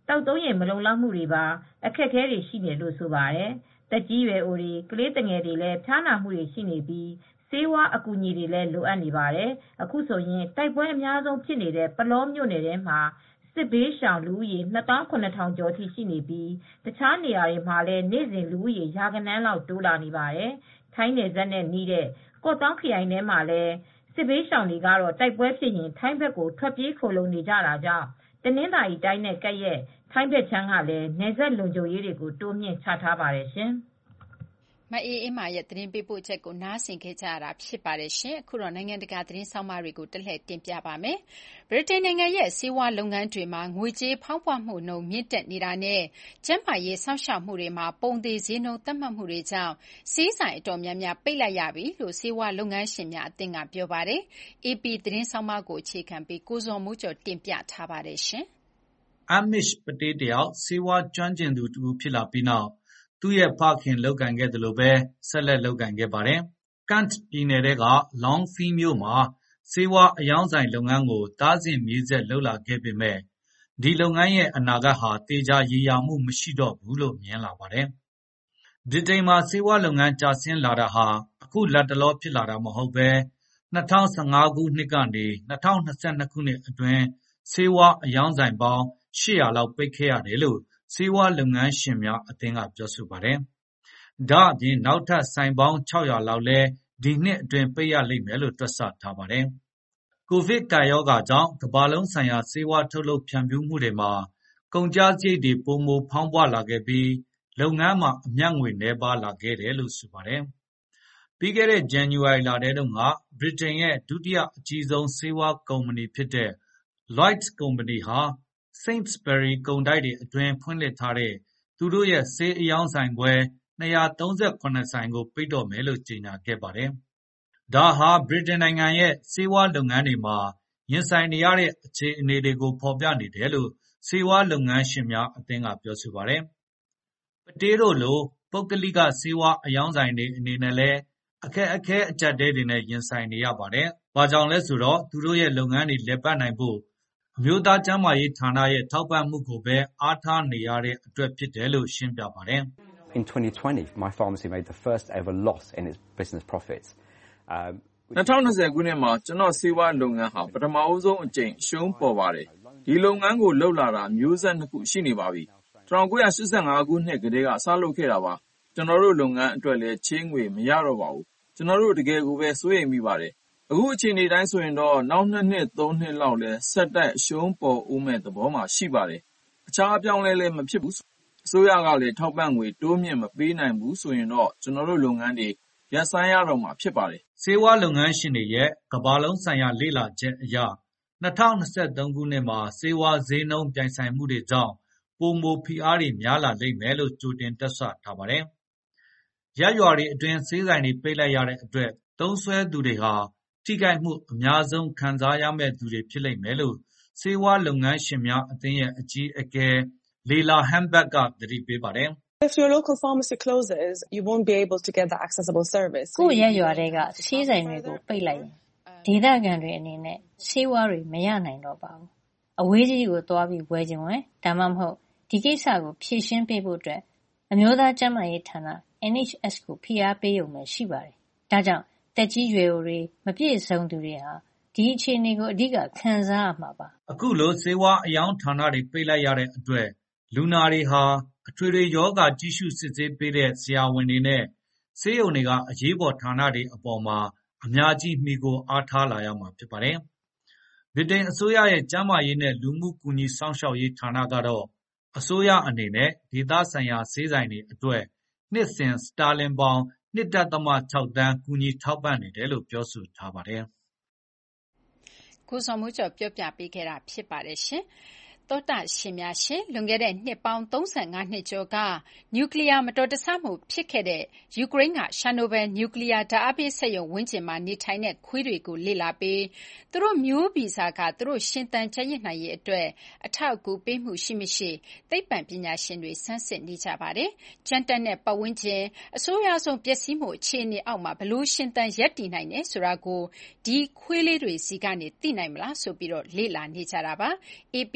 [SPEAKER 10] တောက်သုံးရေမလုံလောက်မှုတွေပါအခက်အခဲတွေရှိနေလို့ဆိုပါတယ်။သက်ကြီးရွယ်အိုတွေကလေးငယ်တွေလည်းဖျားနာမှုတွေရှိနေပြီးဆေးဝါးအကူအညီတွေလည်းလိုအပ်နေပါတယ်။အခုဆိုရင်တိုက်ပွဲအများဆုံးဖြစ်နေတဲ့ပလောမြို့နယ်ထဲမှာစစ်ဘေးရှောင်လူဦးရေ 2,700 ကျော်ထိရှိနေပြီးတခြားနေရာတွေမှာလည်းနေ့စဉ်လူဦးရေရာဂဏန်းလောက်တိုးလာနေပါတယ်။ထိုင်းနယ်စပ်နဲ့နီးတဲ့ကော့သောင်းခရိုင်ထဲမှာလည်းစစ်ဘေးရှောင်တွေကတော့တိုက်ပွဲဖြစ်ရင်ထိုင်းဘက်ကိုထွက်ပြေးခိုလုံနေကြတာကြောင့်တနင်္သာရီတိုင်းနဲ့ကပ်ရက်ထိုင်းဘက်ခြမ်းကလည်းနယ်စပ်လုံခြုံရေးတွေကိုတိုးမြှင့်ချထားပါတယ်ရှင်။
[SPEAKER 2] မအေးအေးမာရဲ့သတင်းပေးပို့ချက်ကိုနားဆင်ခဲ့ကြရတာဖြစ်ပါတယ်ရှင်။အခုတော့နိုင်ငံတကာသတင်းဆောင်မတွေကိုတက်လှည့်တင်ပြပါမယ်။ဗြိတိန်နိုင်ငံရဲ့ဆေးဝါးလုပ်ငန်းတွေမှာငွေကြေးဖောင်းပွမှုနှုန်းမြင့်တက်နေတာနဲ့ကျန်းမာရေးစောင့်ရှောက်မှုတွေမှာပုံသေးဈေးနှုန်းသတ်မှတ်မှုတွေကြောင့်ဆေးဆိုင်အတော်များများပိတ်လိုက်ရပြီလို့ဆေးဝါးလုပ်ငန်းရှင်များအသင်းကပြောပါတယ်။ AP သတင်းဆောင်မကိုအခြေခံပြီးကိုဇော်မိုးကျော်တင်ပြထားပါတယ်ရှင်
[SPEAKER 12] ။ Amish ပတေးတယောက်ဆေးဝါးကျွမ်းကျင်သူတစ်ဦးဖြစ်လာပြီးနောက်သူ့ရဲ့ဖခင်လုပ်ကိုင်ခဲ့သလိုပဲဆက်လက်လုပ်ကိုင်ခဲ့ပါတယ်။ Kent ပြည်နယ်ထဲက Longford မြို့မှာဆေးဝါးအရောင်းဆိုင်လုပ်ငန်းကိုသားစဉ်မြေးဆက်လုပ်လာခဲ့ပေမဲ့ဒီလုပ်ငန်းရဲ့အနာဂတ်ဟာသေချာရေရာမှုမရှိတော့ဘူးလို့မြင်လာပါတယ်။ဗြိတိန်မှာဆေးဝါးလုပ်ငန်းကျဆင်းလာတာဟာအခုလတ်တလောဖြစ်လာတာမဟုတ်ဘဲ2015 ခုနှစ်ကနေ2022 ခုနှစ်အတွင်းဆေးဝါးအရောင်းဆိုင်ပေါင်း800လောက်ပိတ်ခဲ့ရတယ်လို့ဆေးဝါးလုပ်ငန်းရှင်များအသင်းကပြောဆိုပါတယ်။ဒါ့အပြင်နောက်ထပ်ဆိုင်ပေါင်း600လောက်လည်းဒီနှစ်အတွင်းပိတ်ရလိမ့်မယ်လို့တွက်ဆထားပါတယ်။ကိုဗစ်ကပ်ရောဂါကြောင့်ကမ္ဘာလုံးဆိုင်ရာဆေးဝါးထုတ်လုပ်ဖြန့်ဖြူးမှုတွေမှာကုန်ကျစရိတ်တွေပိုမိုဖောင်းပွလာခဲ့ပြီးလုပ်ငန်းမှာအမြတ်ငွေနည်းပါးလာခဲ့တယ်လို့ဆိုပါတယ်။ပြီးခဲ့တဲ့ဇန်နဝါရီလထဲတုန်းကဗြိတိန်ရဲ့ဒုတိယအကြီးဆုံးဆေးဝါးကုမ္ပဏီဖြစ်တဲ့ Lloyds ကုမ္ပဏီဟာ Sainsbury ကုန်တိုက်တွေအတွင်းဖွင့်လှစ်ထားတဲ့သူတို့ရဲ့ဆေးအရောင်းဆိုင်ခွဲ237ဆိုင်ကိုပိတ်တော့မယ်လို့ကြေညာခဲ့ပါတယ်။ဒါဟာဗြိတိန်နိုင်ငံရဲ့ဆေးဝါးလုပ်ငန်းတွေမှာရင်ဆိုင်နေရတဲ့အခြေအနေတွေကိုဖော်ပြနေတယ်လို့ဆေးဝါးလုပ်ငန်းရှင်များအသင်းကပြောဆိုပါတယ်။ပတေးတို့လိုပုဂ္ဂလိကဆေးဝါးအရောင်းဆိုင်တွေအနေနဲ့လည်းအခက်အခဲအကျပ်တဲတွေနဲ့ရင်ဆိုင်နေရပါတယ်။ဘာကြောင့်လဲဆိုတော့သူတို့ရဲ့လုပ်ငန်းတွေလည်ပတ်နိုင်ဖို့အမျိုးသားကျန်းမာရေးဌာနရဲ့ထောက်ပံ့မှုကိုပဲအားထားနေရတဲ့အတွက်ဖြစ်တယ်လို့ရှင်းပြပါတယ်။
[SPEAKER 13] In 2020, my pharmacy made the first ever loss in its business profits.
[SPEAKER 14] 2020 ခုနှစ်မှာကျွန်တော်ဆေးဝါးလုပ်ငန်းဟာပထမဆုံးအကြိမ်ရှုံးပေါ်ပါတယ်။ဒီလုပ်ငန်းကိုလှုပ်လာတာမျိုးဆက်နှစ်ခုရှိနေပါပြီ။1985 ခုနှစ်ကတည်းကစလုပ်ခဲ့တာပါ။ကျွန်တော်တို့လုပ်ငန်းအတွက်လည်းချေးငွေမရတော့ပါဘူး။ကျွန်တော်တို့တကယ်ကိုပဲစိုးရိမ်မိပါတယ်။အခုအခြေအနေတိုင်းဆိုရင်တော့နောက်2နှစ်3နှစ်လောက်လဲဆက်တိုက်အရှုံးပေါ်ဦးမဲ့သဘောမှာရှိပါတယ်။အခြားအပြောင်းလဲလည်းမဖြစ်ဘူး။အစိုးရကလည်းထောက်ပံ့ငွေတိုးမြင့်မပေးနိုင်ဘူးဆိုရင်တော့ကျွန်တော်တို့လုပ်ငန်းတွေရပ်ဆိုင်းရတော့မှာဖြစ်ပါတယ်
[SPEAKER 12] ။ဆေးဝါးလုပ်ငန်းရှင်တွေရဲ့ကမ္ဘာလုံးဆိုင်ရာလေ့လာချက်အရ2023ခုနှစ်မှာဆေးဝါးဈေးနှုန်းပြိုင်ဆိုင်မှုတွေကြောင့်ပိုမိုဖိအားတွေများလာလိမ့်မယ်လို့ကြိုတင်တွက်ဆထားပါတယ်။ရပ်ရွာတွေအတွင်းဆေးဆိုင်တွေပိတ်လိုက်ရတဲ့အတွက်သုံးစွဲသူတွေဟာထိခိုက်မှုအများဆုံးခံစားရမယ့်သူတွေဖြစ်လိမ့်မယ်လို့ဆေးဝါးလုပ်ငန်းရှင်များအသင်းရဲ့အကြီးအကဲLeila Hamberg ကသတိပေးပါတယ်။
[SPEAKER 15] If your local pharmacy closes, you won't be able to get the accessible service.
[SPEAKER 16] ကိုယ့်ရပ်ရွာတွေကဆေးဆိုင်တွေကိုပိတ်လိုက်ရင်ဒေသခံတွေအနေနဲ့ဆေးဝါးတွေမရနိုင်တော့ပါဘူး။အဝေးကြီးကိုသွားပြီးဝယ်ချင်ဝင်ဒါမှမဟုတ်ဒီကိစ္စကိုဖြေရှင်းပေးဖို့အတွက်အမျိုးသားကျန်းမာရေးဌာန NHS ကိုဖိအားပေးရုံပဲရှိပါတယ်။ဒါကြောင့်တက်ကြီးရွယ်အိုတွေမပြည့်စုံသူတွေဟာဒီအခြေအနေကိုအဓိကခံစားရမှာပါ
[SPEAKER 12] ။အခုလိုဆေးဝါးအယောင်ဌာနတွေပိတ်လိုက်ရတဲ့အတွက်လူနာတွေဟာအထွေထွေယောဂကြည့်ရှုစစ်ဆေးပေးတဲ့ဆရာဝန်တွေနဲ့ဆေးရုံတွေကအရေးပေါ်ဌာနတွေအပေါ်မှာအများကြီးမှီခိုအားထားလာရမှာဖြစ်ပါတယ်။ဗြိတိန်အစိုးရရဲ့ကျန်းမာရေးနဲ့လူမှုကူညီစောင့်ရှောက်ရေးဌာနကတော့အစိုးရအနေနဲ့ဒေသဆိုင်ရာဆေးဆိုင်တွေအတွက်နှစ်စဉ်စတာလင်ပေါင်1.6 သန်းကူညီထောက်ပံ့နေတယ်လို့ပြောဆိုထားပါတယ်
[SPEAKER 2] ။ကိုစော်မိုးကျော်ပြောပြပေးခဲ့တာဖြစ်ပါတယ်ရှင်။သောတာရှင်များရှင်လွန်ခဲ့တဲ့နှစ်ပေါင်း35နှစ်ကျော်ကနျူကလ িয়ার မတော်တဆမှုဖြစ်ခဲ့တဲ့ယူကရိန်းကရှာနိုဘယ်နျူကလ িয়ার ဓာတ်အားပေးစက်ရုံဝန်းကျင်မှာနေထိုင်တဲ့ခွေးတွေကိုလေ့လာပြီးသူတို့မျိုးဗီဇကသူတို့ရှင်သန်ကျန်ရစ်နိုင်ရေးအတွက်အထောက်အကူပေးမှုရှိမရှိသိပ္ပံပညာရှင်တွေဆန်းစစ်နေကြပါတယ်။ကြမ်းတမ်းတဲ့ပတ်ဝန်းကျင်အဆိုးရွားဆုံးပျက်စီးမှုအခြေအနေအောက်မှာဘလို့ရှင်သန်ရပ်တည်နိုင်တယ်ဆိုတာကိုဒီခွေးလေးတွေစီကနေသိနိုင်မလားဆိုပြီးတော့လေ့လာနေကြတာပါ။ AP သတင်း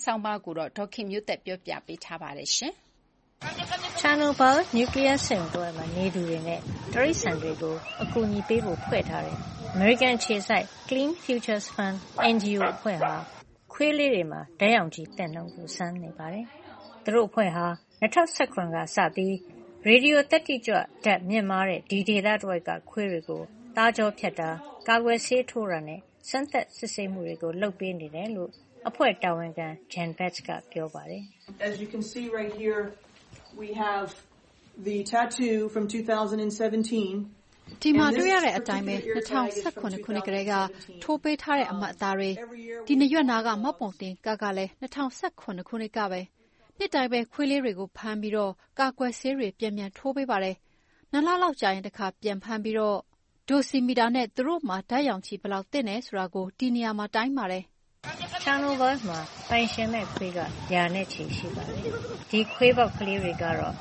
[SPEAKER 2] ဆောင်းပါးကိုတော့ဒေါခင်မျိုးသက်ပြောပြပေးထားပါတယ်ရှင်
[SPEAKER 16] ။ Chernobyl နျူကလ িয়ার စက်ရုံတော်မှာနေသူတွေနဲ့တိရစ္ဆာန်တွေကိုအကူအညီပေးဖို့ဖွဲ့ထားတဲ့ American ခြေစိုက် Clean Futures Fund NGO အဖွဲ့ဟာခွေးလေးတွေမှာဓာတ်ရောင်ခြည်သင့်နှုန်းကိုစမ်းနေပါတယ်။သူတို့အဖွဲ့ဟာ2019ကစပြီးရေဒီယိုသတ္တိကြွဓာတ်မြင့်မားတဲ့ဒီဒေသတစ်ဝိုက်ကခွေးတွေကိုသားကြောဖြတ်တာ၊ကာကွယ်ဆေးထိုးတာနဲ့စမ်းသပ်စစ်ဆေးမှုတွေကိုလုပ်ပေးနေတယ်လို့အဖွဲ့တာဝန်ခံ Jen Betts ကပြောပါတယ်။
[SPEAKER 17] As you can see right here, we have the tattoo from 2017.
[SPEAKER 3] ဒီမှာတွေ့ရတဲ့အတိုင်းပဲ2019ခုနှစ်ကတည်းကထိုးပေးထားတဲ့အမှတ်အသားတွေဒီနရွက်နာကမှတ်ပုံတင်ကလည်း2019ခုနှစ်ကပဲနှစ်တိုင်းပဲခွေးလေးတွေကိုဖမ်းပြီးတော့ကာကွယ်ဆေးတွေပြန်ထိုးပေးပါတယ်။2 လလောက်ကြာရင်တစ်ခါပြန်ဖမ်းပြီးတော့ဒိုစီမီတာနဲ့သူတို့မှာဓာတ်ရောင်ခြည်ဘယ်လောက်တင့်နေဆိုတာကိုဒီနေရာမှာတိုင်းပါတယ်
[SPEAKER 16] ။ Chernobyl မှာပိုင်ရှင်မဲ့ခွေးကရာနဲ့ချီရှိပါတယ်။ဒီခွေးပေါက်ကလေးတွေကတော့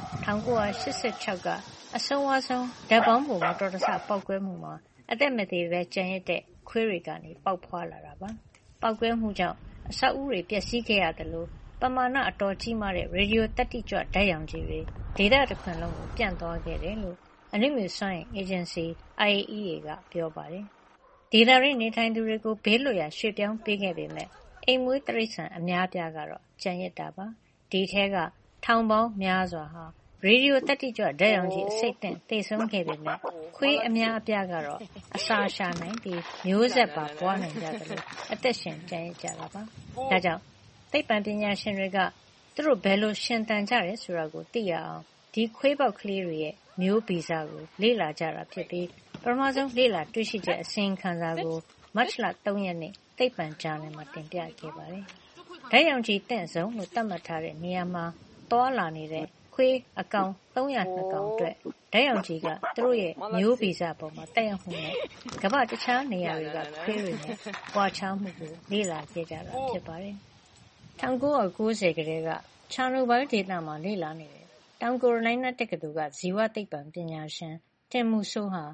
[SPEAKER 16] 1986ကအဆုံးအဆုံးဓာတ်ပေါင်းပုံမတော်တဆပောက်ကွဲမှုမှာအသက်မသေးပဲကျန်ရတဲ့ခွေးတွေကနေပေါက်ဖွာလာတာပါ။ပေါက်ကွဲမှုကြောင့်အဆောက်အဦတွေပျက်စီးခဲ့ရတယ်လို့ပမာဏအတော်ကြီးမားတဲ့ရေဒီယိုသတ္တိကြွဓာတ်ရောင်ခြည်တွေဒေသတစ်ခွင်လုံးကိုပြန့်သွားခဲ့တယ်လို့အနုမြူစွမ်းအင်အေဂျင်စီ IAEA ကပြောပါတယ်။ဒေသရင်းနေထိုင်သူတွေကိုဘေးလွတ်ရာရွှေ့ပြောင်းပေးခဲ့ပေမဲ့အိမ်မွေးတိရစ္ဆာန်အများပြားကတော့ကျန်ရစ်တာပါ။ဒီထဲကထောင်ပေါင်းများစွာဟာရေဒီယိုသတ္တိကြွဓာတ်ရောင်ခြည်အဆိပ်သင့်သေဆုံးခဲ့ပေမဲ့ခွေးအများအပြားကတော့အစာရှာနိုင်ပြီးမျိုးဆက်ပါပွားနိုင်ကြတယ်လို့အသက်ရှင်ကျန်ရစ်ကြတာပါ။ဒါကြောင့်သိပ္ပံပညာရှင်တွေကသူတို့ဘယ်လိုရှင်သန်ကြတယ်ဆိုတာကိုသိရအောင်ဒီခွေးပေါက်ကလေးတွေရဲ့မျိုးဗီဇကိုလေ့လာကြတာဖြစ်ပြီးပထမဆုံးလေ့လာတွေ့ရှိချက်အစီရင်ခံစာကိုမတ်လ 3 ရက်နေ့သိပ္ပံဂျာနယ်မှာတင်ပြခဲ့ပါတယ်။ဓာတ်ရောင်ခြည်သင့်ဆုံးလို့သတ်မှတ်ထားတဲ့နေရာမှာသွားလာနေတဲ့ခွေးအကောင်302ကောင်အတွက်ဓာတ်ရောင်ခြည်ကသူတို့ရဲ့မျိုးဗီဇပေါ်မှာတက်ရောက်မှုနဲ့ကမ္ဘာတခြားနေရာတွေကခွေးတွေနဲ့ကွာခြားမှုကိုလေ့လာခဲ့ကြတာဖြစ်ပါတယ်။1990 ကတည်းက Chernobyl ဒေသမှာလေ့လာနေတဲ့တောင်ကိုရိုလိုင်းနားတက္ကသိုလ်ကဇီဝသိပ္ပံပညာရှင် Tim Mousseau ဟာ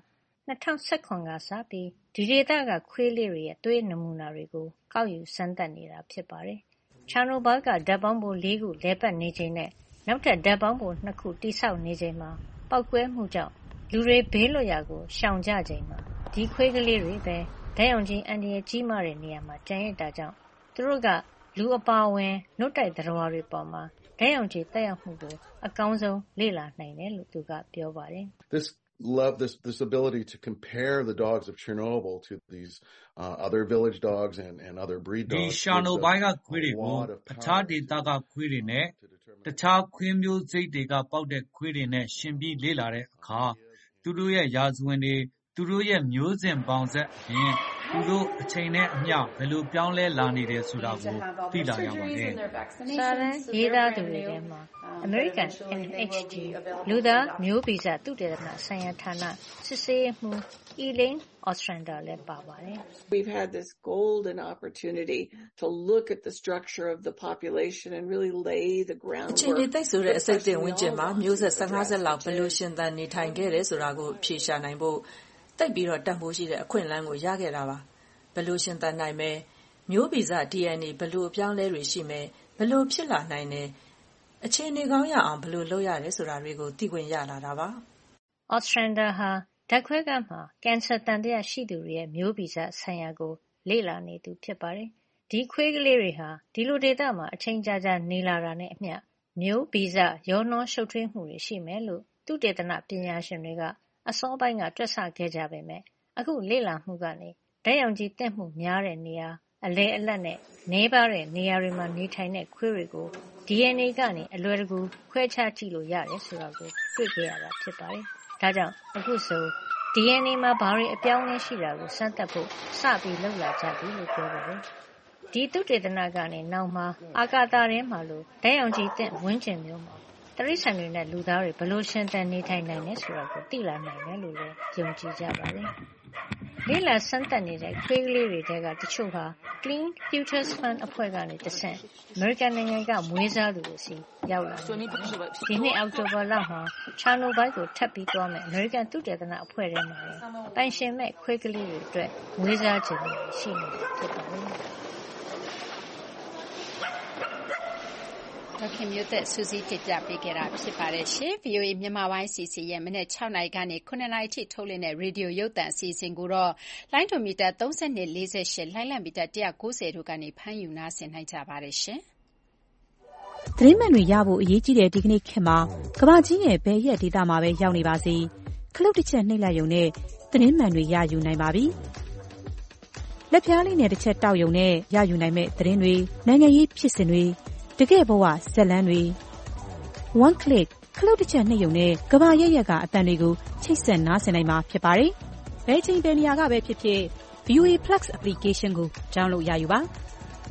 [SPEAKER 16] 2019ကစပြီးဒီဒေသကခွေးလေးတွေရဲ့သွေးနမူနာတွေကိုကောက်ယူစမ်းသပ်နေတာဖြစ်ပါတယ်။ Chernobyl ကဓာတ်ပေါင်းဖို 4 ခုလည်ပတ်နေချိန်နဲ့နောက်ထပ်ဓာတ်ပေါင်းဖို 2 ခုတည်ဆောက်နေချိန်မှာပေါက်ကွဲမှုကြောင့်လူတွေဘေးလွတ်ရာကိုရှောင်ကြချိန်မှာဒီခွေးကလေးတွေပဲဓာတ်ရောင်ခြည်အန္တရာယ်ကြီးမားတဲ့နေရာမှာကျန်ရစ်တာကြောင့်သူတို့ကလူအပါအဝင်နှုတ်တိုက်သတ္တဝါတွေပေါ်မှာဓာတ်ရောင်ခြည်သက်ရောက်မှုကိုအကောင်းဆုံးလေ့လာနိုင်တယ်လို့သူကပြောပါတယ်။
[SPEAKER 18] This ability to compare the dogs of Chernobyl to these other village dogs and other breed dogs.
[SPEAKER 12] ဒီ Chernobyl ကခွေးတွေကိုအခြားဒေသကခွေးတွေနဲ့တခြားခွေးမျိုးစိတ်တွေကပေါက်တဲ့ခွေးတွေနဲ့ရှင်ပြီးလေ့လာတဲ့အခါသူတို့ရဲ့ရာဇဝင်တွေသူတို့ရဲ့မျိုးစဉ်ပေါင်းဆက်အပြင်သူတို့အချိန်နဲ့အမျှဘယ်လိုပြောင်းလဲလာနေတယ်ဆိုတာကိုသိလာရပါတယ်
[SPEAKER 16] ။စာရန်ရေးသားသူတွေထဲမှာ American NHG လူသားမျိုးဗီဇသုတေသနဆိုင်ရာဌာနစစ်ဆေးရေးမှူး Elaine Ostrander လည်းပါပါတယ်။
[SPEAKER 15] We've had this golden opportunity to look at the structure of the population and really lay the groundwork.
[SPEAKER 19] အချိန်နဲ့သိဆိုတဲ့အစိတ်အသင့်ဝန်းကျင်မှာမျိုးဆက်15ဆက်လောက်ဘယ်လိုရှင်သန်နေထိုင်ခဲ့တယ်ဆိုတာကိုဖြေရှာနိုင်ဖို့တိတ်ပြီးတော့တန်ဖိုးရှိတဲ့အခွင့်အလမ်းကိုရခဲ့တာပါဘယ်လိုရှင်သန်နိုင်မယ်မျိုးဗီဇ DNA ဘယ်လိုအပြောင်းလဲတွေရှိမယ်ဘယ်လိုဖြစ်လာနိုင်တယ်အခြေအနေကောင်းရအောင်ဘယ်လိုလုပ်ရတယ်ဆိုတာတွေကိုသိခွင့်ရလာတာပါ
[SPEAKER 16] Ostrander ဟာဓာတ်ခွဲခန်းမှာကင်ဆာတန်တရားရှိသူတွေရဲ့မျိုးဗီဇဆိုင်ရာကိုလေ့လာနေသူဖြစ်ပါတယ်ဒီခွေးကလေးတွေဟာဒီလိုဒေသမှာအချိန်ကြာကြာနေလာတာနဲ့အမျှမျိုးဗီဇရောနှောရှုပ်ထွေးမှုတွေရှိမယ်လို့သုတေသနပညာရှင်တွေကအစောပိုင်းကတွက်ဆခဲ့ကြပေမဲ့အခုလေ့လာမှုကနေဓာတ်ရောင်ခြည်တက်မှုများတဲ့နေရာအလဲအလတ်နဲ့နှဲပါတဲ့နေရာတွေမှာနေထိုင်တဲ့ခွေးတွေကို DNA ကနေအလွယ်တကူခွဲခြားကြည့်လို့ရတယ်ဆိုတာကိုတွေ့ကြရတာဖြစ်ပါတယ်။ဒါကြောင့်အခုဆို DNA မှာဘာတွေအပြောင်းအလဲရှိတာကိုစမ်းသပ်ဖို့စပြီးလုပ်လာကြပြီလို့ပြောပါတယ်။ဒီသုတေသနကနေနောက်မှာအာကာသထဲမှာလို့ဓာတ်ရောင်ခြည်တက်ဝန်းကျင်မျိုးမှာတရိษံတွေနဲ့လူသားတွေဘယ်လိုရှင်သန်နေထိုင်နိုင်လဲဆိုတာကိုသိလာနိုင်တယ်လို့လည်းယုံကြည်ကြပါတယ်။လေ့လာစမ်းသပ်နေတဲ့ခွေးကလေးတွေထဲကတချို့ဟာ Clean Futures Fund အဖွဲ့ကနေတဆင့် American နိုင်ငံကမွေးစားသူတွေစီရောက်လာတယ်။ဒီနှစ်အောက်တိုဘာလမှာ Chernobyl ကိုထပ်ပြီးသွားမယ် American သုတေသနအဖွဲ့ထဲမှာပိုင်ရှင်မဲ့ခွေးကလေးတွေအတွက်မွေးစားခြင်းတွေရှိနေတာဖြစ်ပါတယ်။
[SPEAKER 2] ဒေါခင်မျိုးသက်စူးစီးတင်ပြပေးခဲ့တာဖြစ်ပါတယ်ရှင်။ VOA မြန်မာပိုင်းစီစဉ်ရဲ့မနေ့6နာရီကနေ9နာရီထိထုတ်လွှင့်တဲ့ရေဒီယိုရုပ်သံအစီအစဉ်ကိုတော့လိုင်းဒိုမီတာ32 48လိုင်းလံမီတာ190တို့ကနေဖမ်းယူနားဆင်နိုင်ကြပါတယ်ရှင်
[SPEAKER 20] ။သတင်းမှန်တွေရဖို့အရေးကြီးတဲ့ဒီကနေ့ခေတ်မှာကမ္ဘာကြီးရဲ့ဘယ်ရက်ဒေသမှာပဲရောက်နေပါစေခလုတ်တစ်ချက်နှိပ်လိုက်ရုံနဲ့သတင်းမှန်တွေရယူနိုင်ပါပြီ။လက်ဖျားလေးနဲ့တစ်ချက်တောက်ရုံနဲ့ရယူနိုင်မဲ့သတင်းတွေနိုင်ငံရေးဖြစ်စဉ်တွေတကယ်ဘဝဇက်လန်းတွေ one click ခလုတ်တစ်ချက်နှိပ်ရုံနဲ့ကမ္ဘာရဲ့ကအတန်တွေကိုချိတ်ဆက်နားဆင်နိုင်မှာဖြစ်ပါတယ်။ဘယ်ချိန်ဘယ်နေရာကပဲဖြစ်ဖြစ် VOA Plus application ကို download ရယူပါ။